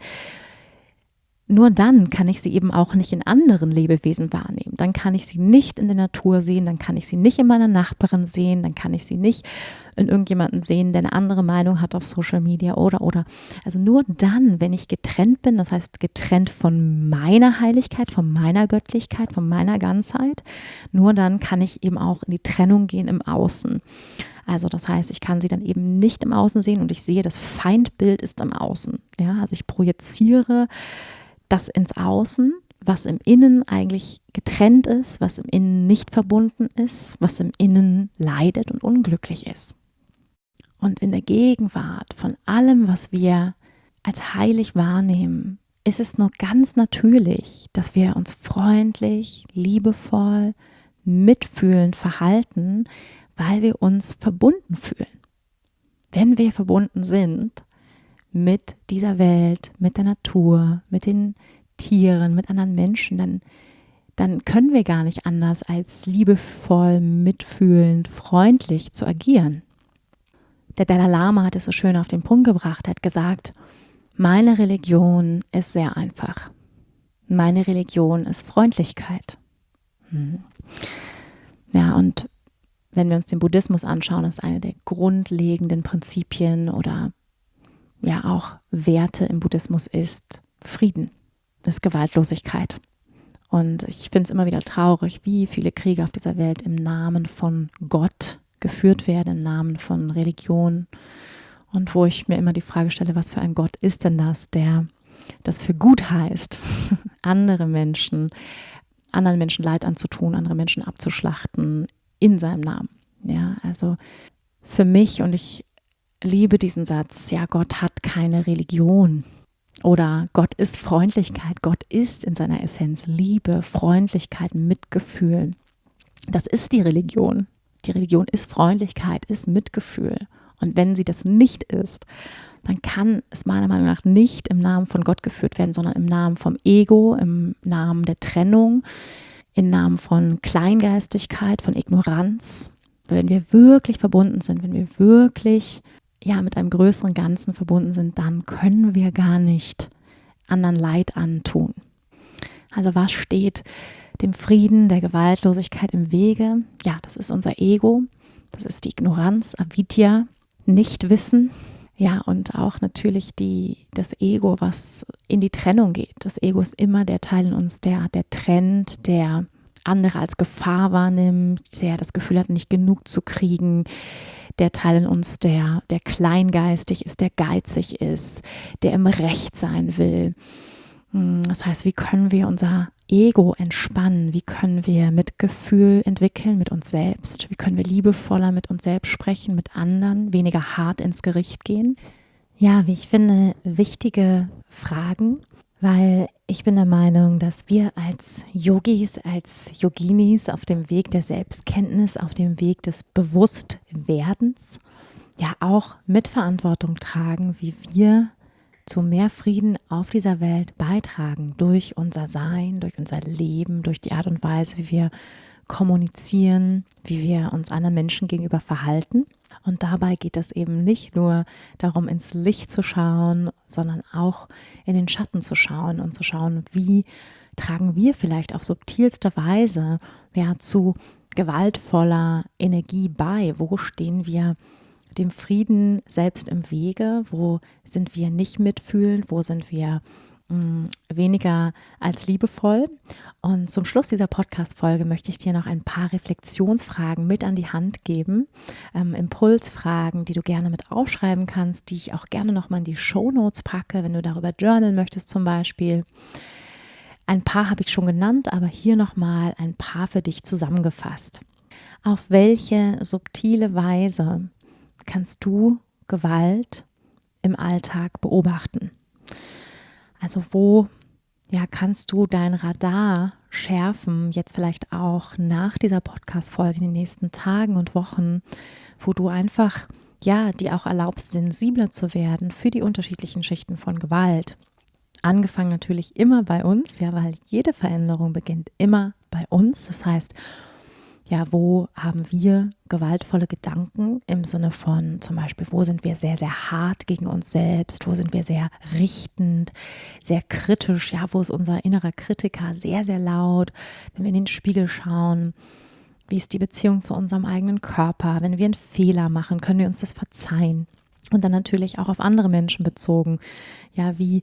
nur dann kann ich sie eben auch nicht in anderen Lebewesen wahrnehmen. Dann kann ich sie nicht in der Natur sehen, dann kann ich sie nicht in meiner Nachbarin sehen, dann kann ich sie nicht in irgendjemandem sehen, der eine andere Meinung hat auf Social Media oder, oder. Also nur dann, wenn ich getrennt bin, das heißt getrennt von meiner Heiligkeit, von meiner Göttlichkeit, von meiner Ganzheit, nur dann kann ich eben auch in die Trennung gehen im Außen. Also das heißt, ich kann sie dann eben nicht im Außen sehen und ich sehe, das Feindbild ist im Außen. Ja, also ich projiziere das ins Außen, was im Innen eigentlich getrennt ist, was im Innen nicht verbunden ist, was im Innen leidet und unglücklich ist. Und in der Gegenwart von allem, was wir als heilig wahrnehmen, ist es nur ganz natürlich, dass wir uns freundlich, liebevoll, mitfühlend verhalten, weil wir uns verbunden fühlen. Wenn wir verbunden sind mit dieser Welt, mit der Natur, mit den Tieren, mit anderen Menschen, dann, dann können wir gar nicht anders, als liebevoll, mitfühlend, freundlich zu agieren. Der Dalai Lama hat es so schön auf den Punkt gebracht, hat gesagt, meine Religion ist sehr einfach. Meine Religion ist Freundlichkeit. Hm. Ja, und wenn wir uns den Buddhismus anschauen, ist eine der grundlegenden Prinzipien oder ja auch Werte im Buddhismus ist Frieden, ist Gewaltlosigkeit. Und ich finde es immer wieder traurig, wie viele Kriege auf dieser Welt im Namen von Gott geführt werden, im Namen von Religion. Und wo ich mir immer die Frage stelle, was für ein Gott ist denn das, der das für gut heißt, andere Menschen, anderen Menschen Leid anzutun, andere Menschen abzuschlachten in seinem Namen. Ja, also für mich, und ich liebe diesen Satz, ja, Gott hat keine Religion oder Gott ist Freundlichkeit, Gott ist in seiner Essenz Liebe, Freundlichkeit, Mitgefühl. Das ist die Religion. Die Religion ist Freundlichkeit, ist Mitgefühl. Und wenn sie das nicht ist, dann kann es meiner Meinung nach nicht im Namen von Gott geführt werden, sondern im Namen vom Ego, im Namen der Trennung, im Namen von Kleingeistigkeit, von Ignoranz. Wenn wir wirklich verbunden sind, wenn wir wirklich ja, mit einem größeren Ganzen verbunden sind, dann können wir gar nicht anderen Leid antun. Also was steht dem Frieden, der Gewaltlosigkeit im Wege? Ja, das ist unser Ego, das ist die Ignoranz, Avidya, Nichtwissen. Ja, und auch natürlich die, das Ego, was in die Trennung geht. Das Ego ist immer der Teil in uns, der, der trennt, der andere als Gefahr wahrnimmt, der das Gefühl hat, nicht genug zu kriegen, der Teil in uns, der, der kleingeistig ist, der geizig ist, der im Recht sein will. Das heißt, wie können wir unser Ego entspannen? Wie können wir Mitgefühl entwickeln mit uns selbst? Wie können wir liebevoller mit uns selbst sprechen, mit anderen, weniger hart ins Gericht gehen? Ja, wie ich finde, wichtige Fragen, weil ich bin der Meinung, dass wir als Yogis, als Yoginis auf dem Weg der Selbstkenntnis, auf dem Weg des Bewusstwerdens ja auch Mitverantwortung tragen, wie wir zu mehr Frieden auf dieser Welt beitragen, durch unser Sein, durch unser Leben, durch die Art und Weise, wie wir kommunizieren, wie wir uns anderen Menschen gegenüber verhalten. Und dabei geht es eben nicht nur darum, ins Licht zu schauen, sondern auch in den Schatten zu schauen und zu schauen, wie tragen wir vielleicht auf subtilste Weise ja, zu gewaltvoller Energie bei. Wo stehen wir dem Frieden selbst im Wege? Wo sind wir nicht mitfühlend? Wo sind wir mh, weniger als liebevoll? Und zum Schluss dieser Podcast-Folge möchte ich dir noch ein paar Reflexionsfragen mit an die Hand geben, ähm, Impulsfragen, die du gerne mit aufschreiben kannst, die ich auch gerne nochmal in die Shownotes packe, wenn du darüber journalen möchtest zum Beispiel. Ein paar habe ich schon genannt, aber hier nochmal ein paar für dich zusammengefasst. Auf welche subtile Weise kannst du Gewalt im Alltag beobachten? Also wo ja, kannst du dein Radar schärfen, jetzt vielleicht auch nach dieser Podcast-Folge in den nächsten Tagen und Wochen, wo du einfach, ja, dir auch erlaubst, sensibler zu werden für die unterschiedlichen Schichten von Gewalt. Angefangen natürlich immer bei uns, ja, weil jede Veränderung beginnt immer bei uns. Das heißt, ja, wo haben wir gewaltvolle Gedanken im Sinne von zum Beispiel, wo sind wir sehr, sehr hart gegen uns selbst, wo sind wir sehr richtend, sehr kritisch, ja, wo ist unser innerer Kritiker sehr, sehr laut, wenn wir in den Spiegel schauen, wie ist die Beziehung zu unserem eigenen Körper, wenn wir einen Fehler machen, können wir uns das verzeihen und dann natürlich auch auf andere Menschen bezogen, ja, wie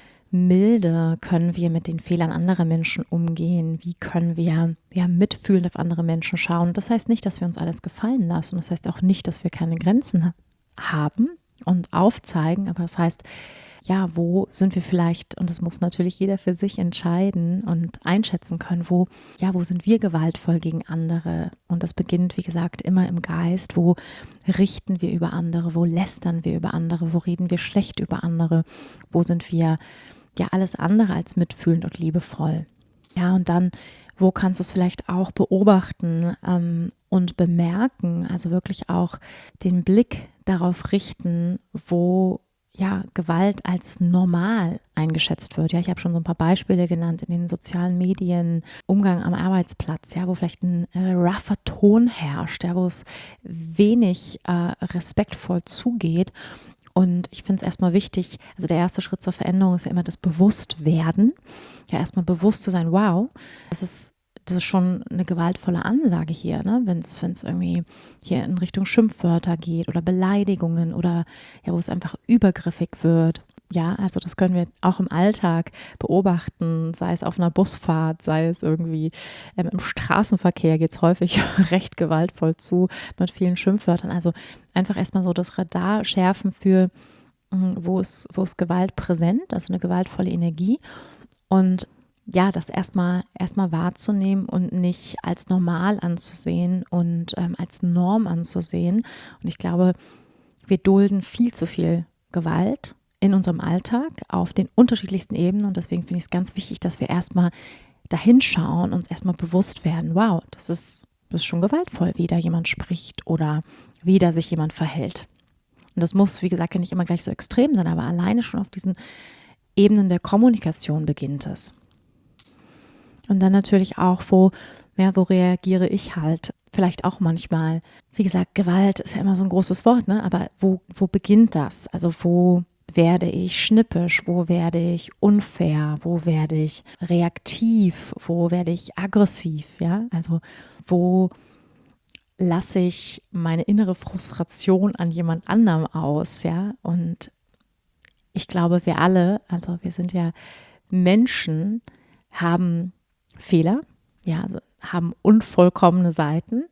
milde können wir mit den Fehlern anderer Menschen umgehen? Wie können wir ja, mitfühlend auf andere Menschen schauen? Das heißt nicht, dass wir uns alles gefallen lassen. Das heißt auch nicht, dass wir keine Grenzen haben und aufzeigen. Aber das heißt, ja, wo sind wir vielleicht, und das muss natürlich jeder für sich entscheiden und einschätzen können, wo, ja, wo sind wir gewaltvoll gegen andere? Und das beginnt, wie gesagt, immer im Geist. Wo richten wir über andere? Wo lästern wir über andere? Wo reden wir schlecht über andere? Wo sind wir ja alles andere als mitfühlend und liebevoll? Ja, und dann, wo kannst du es vielleicht auch beobachten ähm, und bemerken, also wirklich auch den Blick darauf richten, wo ja Gewalt als normal eingeschätzt wird. Ja, ich habe schon so ein paar Beispiele genannt in den sozialen Medien, Umgang am Arbeitsplatz, ja, wo vielleicht ein äh, rougher Ton herrscht, ja, wo es wenig äh, respektvoll zugeht. Und ich finde es erstmal wichtig, also der erste Schritt zur Veränderung ist ja immer das Bewusstwerden. Ja, erstmal bewusst zu sein, wow, das ist, das ist schon eine gewaltvolle Ansage hier, ne? Wenn es wenn es irgendwie hier in Richtung Schimpfwörter geht oder Beleidigungen oder ja, wo es einfach übergriffig wird. Ja, also das können wir auch im Alltag beobachten, sei es auf einer Busfahrt, sei es irgendwie ähm, im Straßenverkehr geht es häufig recht gewaltvoll zu mit vielen Schimpfwörtern. Also einfach erstmal so das Radar schärfen für, mh, wo ist, wo ist Gewalt präsent, also eine gewaltvolle Energie. Und ja, das erstmal erstmal wahrzunehmen und nicht als normal anzusehen und ähm, als Norm anzusehen. Und ich glaube, wir dulden viel zu viel Gewalt in unserem Alltag auf den unterschiedlichsten Ebenen und deswegen finde ich es ganz wichtig, dass wir erstmal dahin schauen, uns erstmal bewusst werden, wow, das ist, das ist schon gewaltvoll, wie da jemand spricht oder wie da sich jemand verhält. Und das muss, wie gesagt, ja nicht immer gleich so extrem sein, aber alleine schon auf diesen Ebenen der Kommunikation beginnt es. Und dann natürlich auch, wo, ja, wo reagiere ich halt vielleicht auch manchmal. Wie gesagt, Gewalt ist ja immer so ein großes Wort, ne? Aber wo, wo beginnt das? Also wo werde ich schnippisch, wo werde ich unfair, wo werde ich reaktiv, wo werde ich aggressiv, ja, also wo lasse ich meine innere Frustration an jemand anderem aus, ja, und ich glaube, wir alle, also wir sind ja Menschen, haben Fehler, ja, also haben unvollkommene Seiten.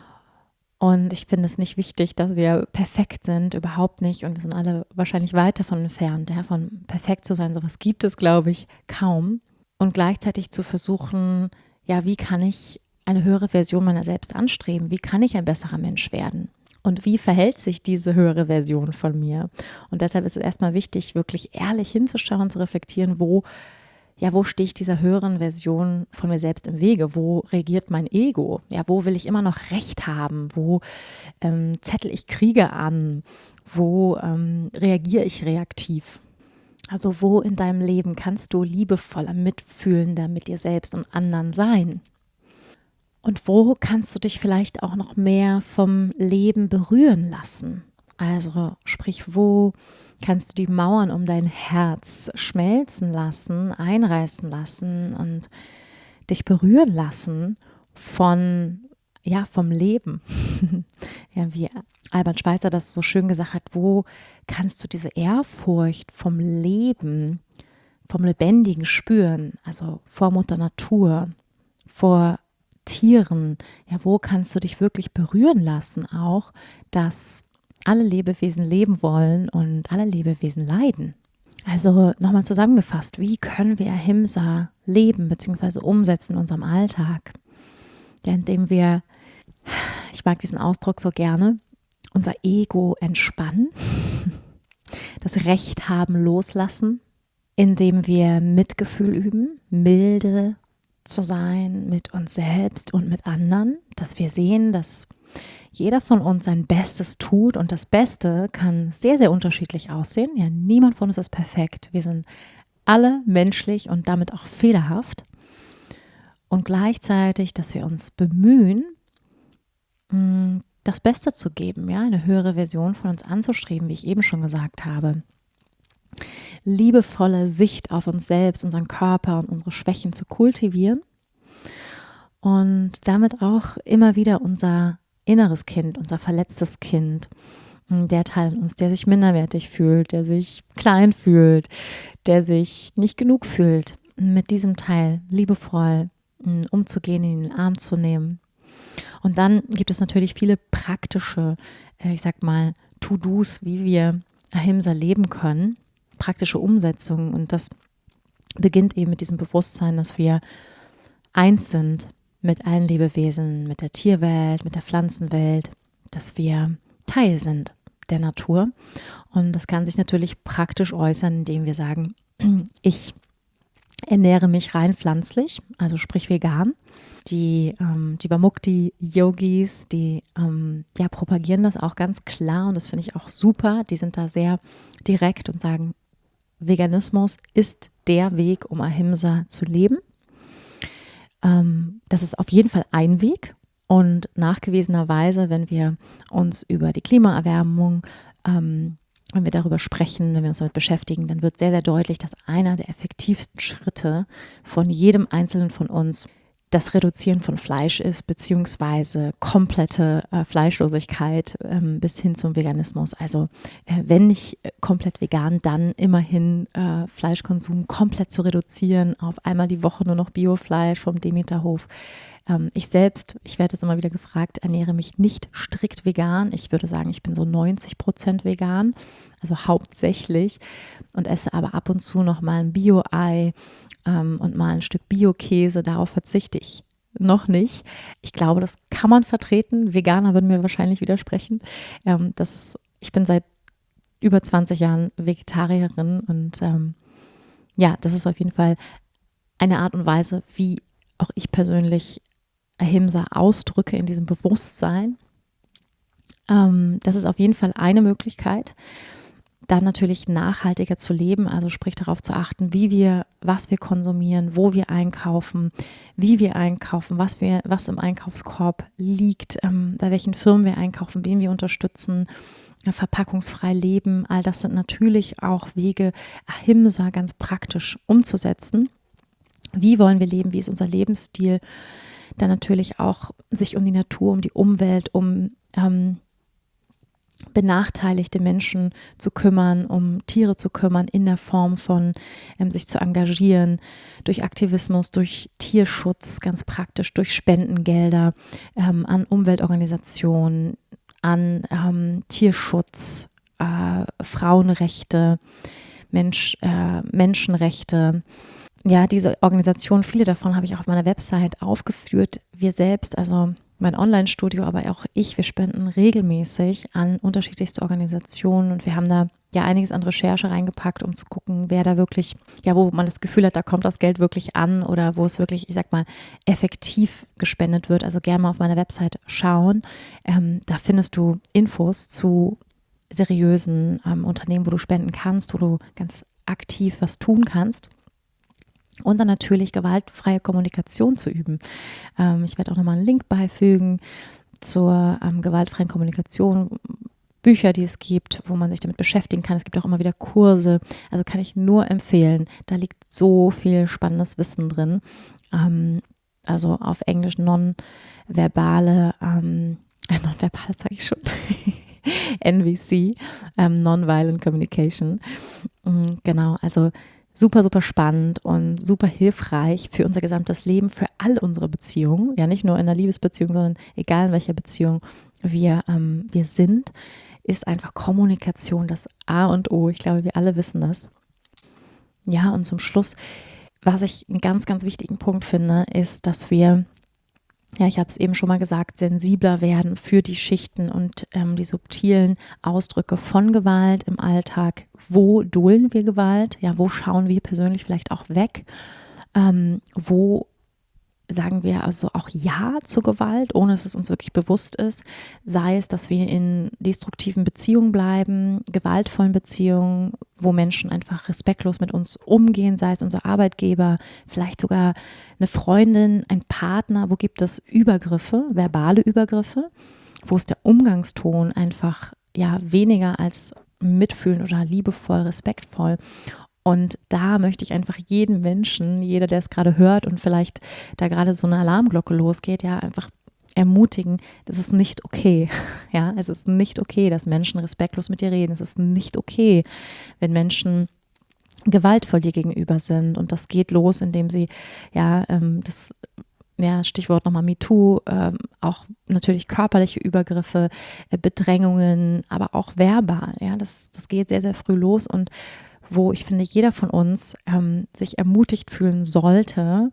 Und ich finde es nicht wichtig, dass wir perfekt sind, überhaupt nicht. Und wir sind alle wahrscheinlich weit davon entfernt, ja, von perfekt zu sein. Sowas gibt es, glaube ich, kaum. Und gleichzeitig zu versuchen, ja, wie kann ich eine höhere Version meiner selbst anstreben? Wie kann ich ein besserer Mensch werden? Und wie verhält sich diese höhere Version von mir? Und deshalb ist es erstmal wichtig, wirklich ehrlich hinzuschauen, zu reflektieren, wo, ja, wo stehe ich dieser höheren Version von mir selbst im Wege? Wo regiert mein Ego? Ja, wo will ich immer noch Recht haben? Wo ähm, zettel ich Kriege an? Wo ähm, reagiere ich reaktiv? Also wo in deinem Leben kannst du liebevoller, mitfühlender mit dir selbst und anderen sein? Und wo kannst du dich vielleicht auch noch mehr vom Leben berühren lassen? Also sprich, wo kannst du die Mauern um dein Herz schmelzen lassen, einreißen lassen und dich berühren lassen von, ja, vom Leben? Ja, wie Albert Schweitzer das so schön gesagt hat, wo kannst du diese Ehrfurcht vom Leben, vom Lebendigen spüren? Also vor Mutter Natur, vor Tieren, ja, wo kannst du dich wirklich berühren lassen auch, dass alle Lebewesen leben wollen und alle Lebewesen leiden. Also nochmal zusammengefasst, wie können wir Ahimsa leben bzw. umsetzen in unserem Alltag? Ja, indem wir, ich mag diesen Ausdruck so gerne, unser Ego entspannen, das Recht haben loslassen, indem wir Mitgefühl üben, milde zu sein mit uns selbst und mit anderen, dass wir sehen, dass jeder von uns sein Bestes tut und das Beste kann sehr, sehr unterschiedlich aussehen. Ja, niemand von uns ist perfekt. Wir sind alle menschlich und damit auch fehlerhaft. Und gleichzeitig, dass wir uns bemühen, das Beste zu geben, ja, eine höhere Version von uns anzustreben, wie ich eben schon gesagt habe. Liebevolle Sicht auf uns selbst, unseren Körper und unsere Schwächen zu kultivieren und damit auch immer wieder unser inneres Kind, unser verletztes Kind, der Teil in uns, der sich minderwertig fühlt, der sich klein fühlt, der sich nicht genug fühlt, mit diesem Teil liebevoll umzugehen, ihn in den Arm zu nehmen. Und dann gibt es natürlich viele praktische, ich sag mal, To-Dos, wie wir Ahimsa leben können, praktische Umsetzungen. Und das beginnt eben mit diesem Bewusstsein, dass wir eins sind mit allen Lebewesen, mit der Tierwelt, mit der Pflanzenwelt, dass wir Teil sind der Natur. Und das kann sich natürlich praktisch äußern, indem wir sagen, ich ernähre mich rein pflanzlich, also sprich vegan. Die ähm, Jivamukti-Yogis, die ähm, ja, propagieren das auch ganz klar und das finde ich auch super. Die sind da sehr direkt und sagen, Veganismus ist der Weg, um Ahimsa zu leben. Ähm, das ist auf jeden Fall ein Weg und nachgewiesenerweise, wenn wir uns über die Klimaerwärmung, ähm, wenn wir darüber sprechen, wenn wir uns damit beschäftigen, dann wird sehr, sehr deutlich, dass einer der effektivsten Schritte von jedem Einzelnen von uns das Reduzieren von Fleisch ist, beziehungsweise komplette äh, Fleischlosigkeit ähm, bis hin zum Veganismus. Also äh, wenn nicht äh, komplett vegan, dann immerhin äh, Fleischkonsum komplett zu reduzieren, auf einmal die Woche nur noch Biofleisch vom Demeterhof. Ähm, ich selbst, ich werde jetzt immer wieder gefragt, ernähre mich nicht strikt vegan. Ich würde sagen, ich bin so neunzig Prozent vegan, also hauptsächlich, und esse aber ab und zu noch mal ein Bio-Ei und mal ein Stück Bio-Käse, darauf verzichte ich noch nicht. Ich glaube, das kann man vertreten. Veganer würden mir wahrscheinlich widersprechen. Ähm, das ist, ich bin seit über zwanzig Jahren Vegetarierin und ähm, ja, das ist auf jeden Fall eine Art und Weise, wie auch ich persönlich Ahimsa ausdrücke in diesem Bewusstsein. Ähm, das ist auf jeden Fall eine Möglichkeit. Dann natürlich nachhaltiger zu leben, also sprich darauf zu achten, wie wir, was wir konsumieren, wo wir einkaufen, wie wir einkaufen, was wir, was im Einkaufskorb liegt, ähm, bei welchen Firmen wir einkaufen, wen wir unterstützen, äh, verpackungsfrei leben. All das sind natürlich auch Wege, Ahimsa ganz praktisch umzusetzen. Wie wollen wir leben? Wie ist unser Lebensstil? Dann natürlich auch sich um die Natur, um die Umwelt, um ähm, benachteiligte Menschen zu kümmern, um Tiere zu kümmern, in der Form von ähm, sich zu engagieren, durch Aktivismus, durch Tierschutz, ganz praktisch, durch Spendengelder ähm, an Umweltorganisationen, an ähm, Tierschutz, äh, Frauenrechte, Mensch, äh, Menschenrechte. Ja, diese Organisation, viele davon habe ich auch auf meiner Website aufgeführt. Wir selbst, also mein Online-Studio, aber auch ich, wir spenden regelmäßig an unterschiedlichste Organisationen und wir haben da ja einiges an Recherche reingepackt, um zu gucken, wer da wirklich, ja, wo man das Gefühl hat, da kommt das Geld wirklich an oder wo es wirklich, ich sag mal, effektiv gespendet wird. Also gerne mal auf meiner Website schauen. Ähm, da findest du Infos zu seriösen ähm, Unternehmen, wo du spenden kannst, wo du ganz aktiv was tun kannst. Und dann natürlich gewaltfreie Kommunikation zu üben. Ähm, ich werde auch nochmal einen Link beifügen zur ähm, gewaltfreien Kommunikation, Bücher, die es gibt, wo man sich damit beschäftigen kann. Es gibt auch immer wieder Kurse. Also kann ich nur empfehlen. Da liegt so viel spannendes Wissen drin. Ähm, also auf Englisch nonverbale, ähm, äh, nonverbale sage ich schon, N V C, ähm, Nonviolent Communication. Mhm, genau, also super, super spannend und super hilfreich für unser gesamtes Leben, für all unsere Beziehungen. Ja, nicht nur in einer Liebesbeziehung, sondern egal in welcher Beziehung wir, ähm, wir sind, ist einfach Kommunikation das A und O. Ich glaube, wir alle wissen das. Ja, und zum Schluss, was ich einen ganz, ganz wichtigen Punkt finde, ist, dass wir, ja, ich habe es eben schon mal gesagt, sensibler werden für die Schichten und ähm, die subtilen Ausdrücke von Gewalt im Alltag. Wo dulden wir Gewalt? Ja, wo schauen wir persönlich vielleicht auch weg? Ähm, wo sagen wir also auch Ja zur Gewalt, ohne dass es uns wirklich bewusst ist? Sei es, dass wir in destruktiven Beziehungen bleiben, gewaltvollen Beziehungen, wo Menschen einfach respektlos mit uns umgehen, sei es unser Arbeitgeber, vielleicht sogar eine Freundin, ein Partner, wo gibt es Übergriffe, verbale Übergriffe, wo ist der Umgangston einfach ja weniger als mitfühlend oder liebevoll, respektvoll. Und da möchte ich einfach jeden Menschen, jeder, der es gerade hört und vielleicht da gerade so eine Alarmglocke losgeht, ja, einfach ermutigen, das ist nicht okay. Ja, es ist nicht okay, dass Menschen respektlos mit dir reden. Es ist nicht okay, wenn Menschen gewaltvoll dir gegenüber sind. Und das geht los, indem sie, ja, ähm, das ja, Stichwort nochmal MeToo, ähm, auch natürlich körperliche Übergriffe, äh, Bedrängungen, aber auch verbal. Ja, das, das geht sehr, sehr früh los und wo ich finde, jeder von uns ähm, sich ermutigt fühlen sollte,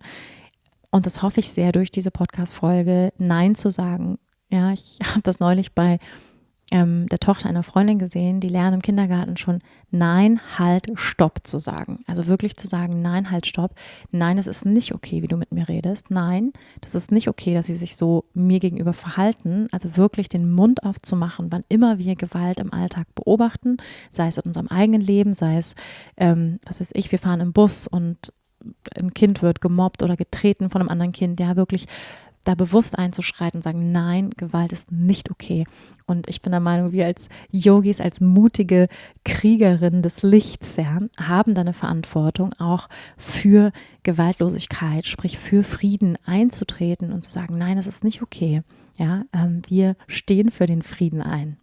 und das hoffe ich sehr durch diese Podcast-Folge, Nein zu sagen. Ja, ich habe das neulich bei ähm, der Tochter einer Freundin gesehen, die lernen im Kindergarten schon Nein, halt, stopp zu sagen. Also wirklich zu sagen, nein, halt, stopp. Nein, es ist nicht okay, wie du mit mir redest. Nein, das ist nicht okay, dass sie sich so mir gegenüber verhalten. Also wirklich den Mund aufzumachen, wann immer wir Gewalt im Alltag beobachten, sei es in unserem eigenen Leben, sei es, ähm, was weiß ich, wir fahren im Bus und ein Kind wird gemobbt oder getreten von einem anderen Kind. Ja, wirklich da bewusst einzuschreiten und sagen, nein, Gewalt ist nicht okay. Und ich bin der Meinung, wir als Yogis, als mutige Kriegerinnen des Lichts, ja, haben da eine Verantwortung, auch für Gewaltlosigkeit, sprich für Frieden einzutreten und zu sagen, nein, das ist nicht okay. Ja, ähm, wir stehen für den Frieden ein.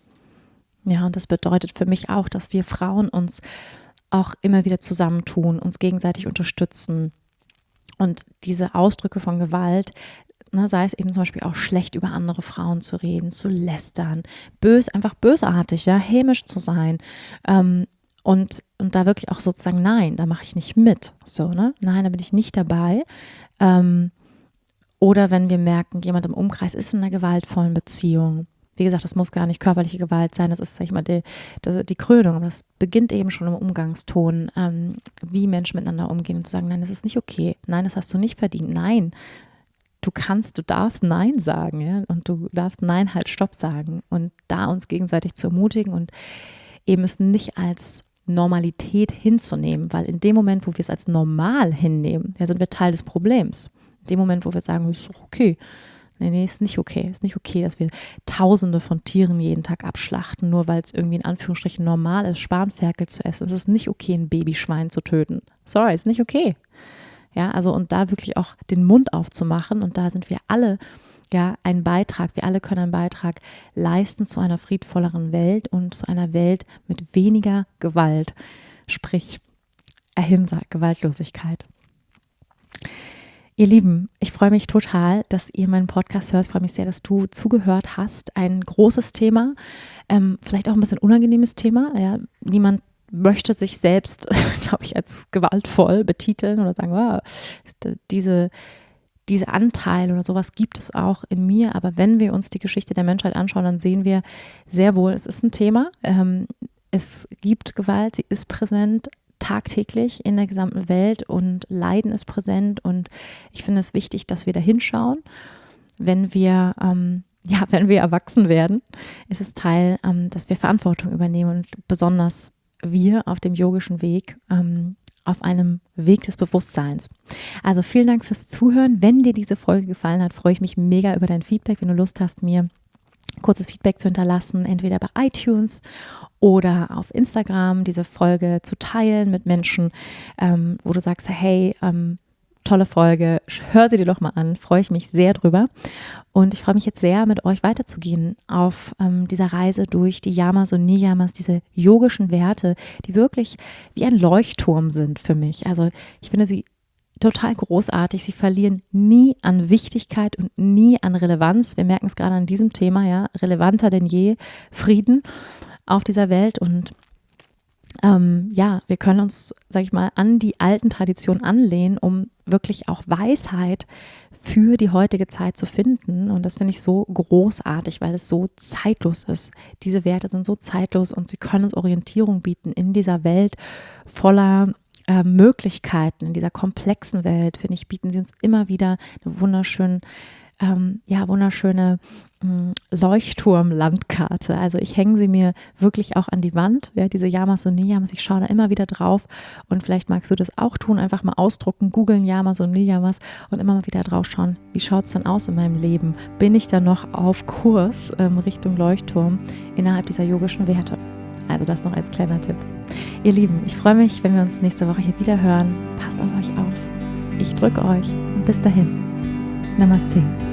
Ja, und das bedeutet für mich auch, dass wir Frauen uns auch immer wieder zusammentun, uns gegenseitig unterstützen und diese Ausdrücke von Gewalt, ne, sei es eben zum Beispiel auch schlecht über andere Frauen zu reden, zu lästern, bös, einfach bösartig, ja, hämisch zu sein, ähm, und, und da wirklich auch sozusagen, nein, da mache ich nicht mit, so, ne, nein, da bin ich nicht dabei, ähm, oder wenn wir merken, jemand im Umkreis ist in einer gewaltvollen Beziehung. Wie gesagt, das muss gar nicht körperliche Gewalt sein, das ist, sag ich mal, die, die, die Krönung, aber das beginnt eben schon im Umgangston, ähm, wie Menschen miteinander umgehen und zu sagen, nein, das ist nicht okay, nein, das hast du nicht verdient, nein, du kannst, du darfst Nein sagen, ja, und du darfst Nein, halt, stopp sagen und da uns gegenseitig zu ermutigen und eben es nicht als Normalität hinzunehmen, weil in dem Moment, wo wir es als normal hinnehmen, ja, sind wir Teil des Problems. In dem Moment, wo wir sagen, ist doch okay, Nee, nee, ist nicht okay. Ist nicht okay, dass wir Tausende von Tieren jeden Tag abschlachten, nur weil es irgendwie in Anführungsstrichen normal ist, Spanferkel zu essen. Es ist nicht okay, ein Babyschwein zu töten. Sorry, ist nicht okay. Ja, also und da wirklich auch den Mund aufzumachen und da sind wir alle, ja, ein Beitrag. Wir alle können einen Beitrag leisten zu einer friedvolleren Welt und zu einer Welt mit weniger Gewalt. Sprich, Ahimsa, Gewaltlosigkeit. Ihr Lieben, ich freue mich total, dass ihr meinen Podcast hört. Ich freue mich sehr, dass du zugehört hast. Ein großes Thema, ähm, vielleicht auch ein bisschen unangenehmes Thema. Ja, niemand möchte sich selbst, glaube ich, als gewaltvoll betiteln oder sagen, wow, diese, diese Anteile oder sowas gibt es auch in mir, aber wenn wir uns die Geschichte der Menschheit anschauen, dann sehen wir sehr wohl, es ist ein Thema, ähm, es gibt Gewalt, sie ist präsent, tagtäglich in der gesamten Welt und Leiden ist präsent und ich finde es wichtig, dass wir da hinschauen, wenn wir, ähm, ja, wenn wir erwachsen werden, ist es Teil, ähm, dass wir Verantwortung übernehmen und besonders wir auf dem yogischen Weg, ähm, auf einem Weg des Bewusstseins. Also vielen Dank fürs Zuhören. Wenn dir diese Folge gefallen hat, freue ich mich mega über dein Feedback. Wenn du Lust hast, mir kurzes Feedback zu hinterlassen, entweder bei iTunes oder auf Instagram, diese Folge zu teilen mit Menschen, ähm, wo du sagst, hey, ähm, tolle Folge, hör sie dir doch mal an, freue ich mich sehr drüber. Und ich freue mich jetzt sehr, mit euch weiterzugehen auf ähm, dieser Reise durch die Yamas und Niyamas, diese yogischen Werte, die wirklich wie ein Leuchtturm sind für mich. Also ich finde sie total großartig. Sie verlieren nie an Wichtigkeit und nie an Relevanz. Wir merken es gerade an diesem Thema, ja, relevanter denn je, Frieden auf dieser Welt und Ähm, ja, wir können uns, sag ich mal, an die alten Traditionen anlehnen, um wirklich auch Weisheit für die heutige Zeit zu finden. Und das finde ich so großartig, weil es so zeitlos ist. Diese Werte sind so zeitlos und sie können uns Orientierung bieten in dieser Welt voller äh, Möglichkeiten, in dieser komplexen Welt, finde ich, bieten sie uns immer wieder eine wunderschöne, ähm, ja, wunderschöne Leuchtturm-Landkarte. Also ich hänge sie mir wirklich auch an die Wand, ja, diese Yamas und Niyamas, ich schaue da immer wieder drauf und vielleicht magst du das auch tun, einfach mal ausdrucken, googeln Yamas und Niyamas und immer mal wieder drauf schauen, wie schaut es denn aus in meinem Leben? Bin ich da noch auf Kurs ähm, Richtung Leuchtturm innerhalb dieser yogischen Werte? Also das noch als kleiner Tipp. Ihr Lieben, ich freue mich, wenn wir uns nächste Woche hier wieder hören. Passt auf euch auf. Ich drücke euch und bis dahin. Namaste.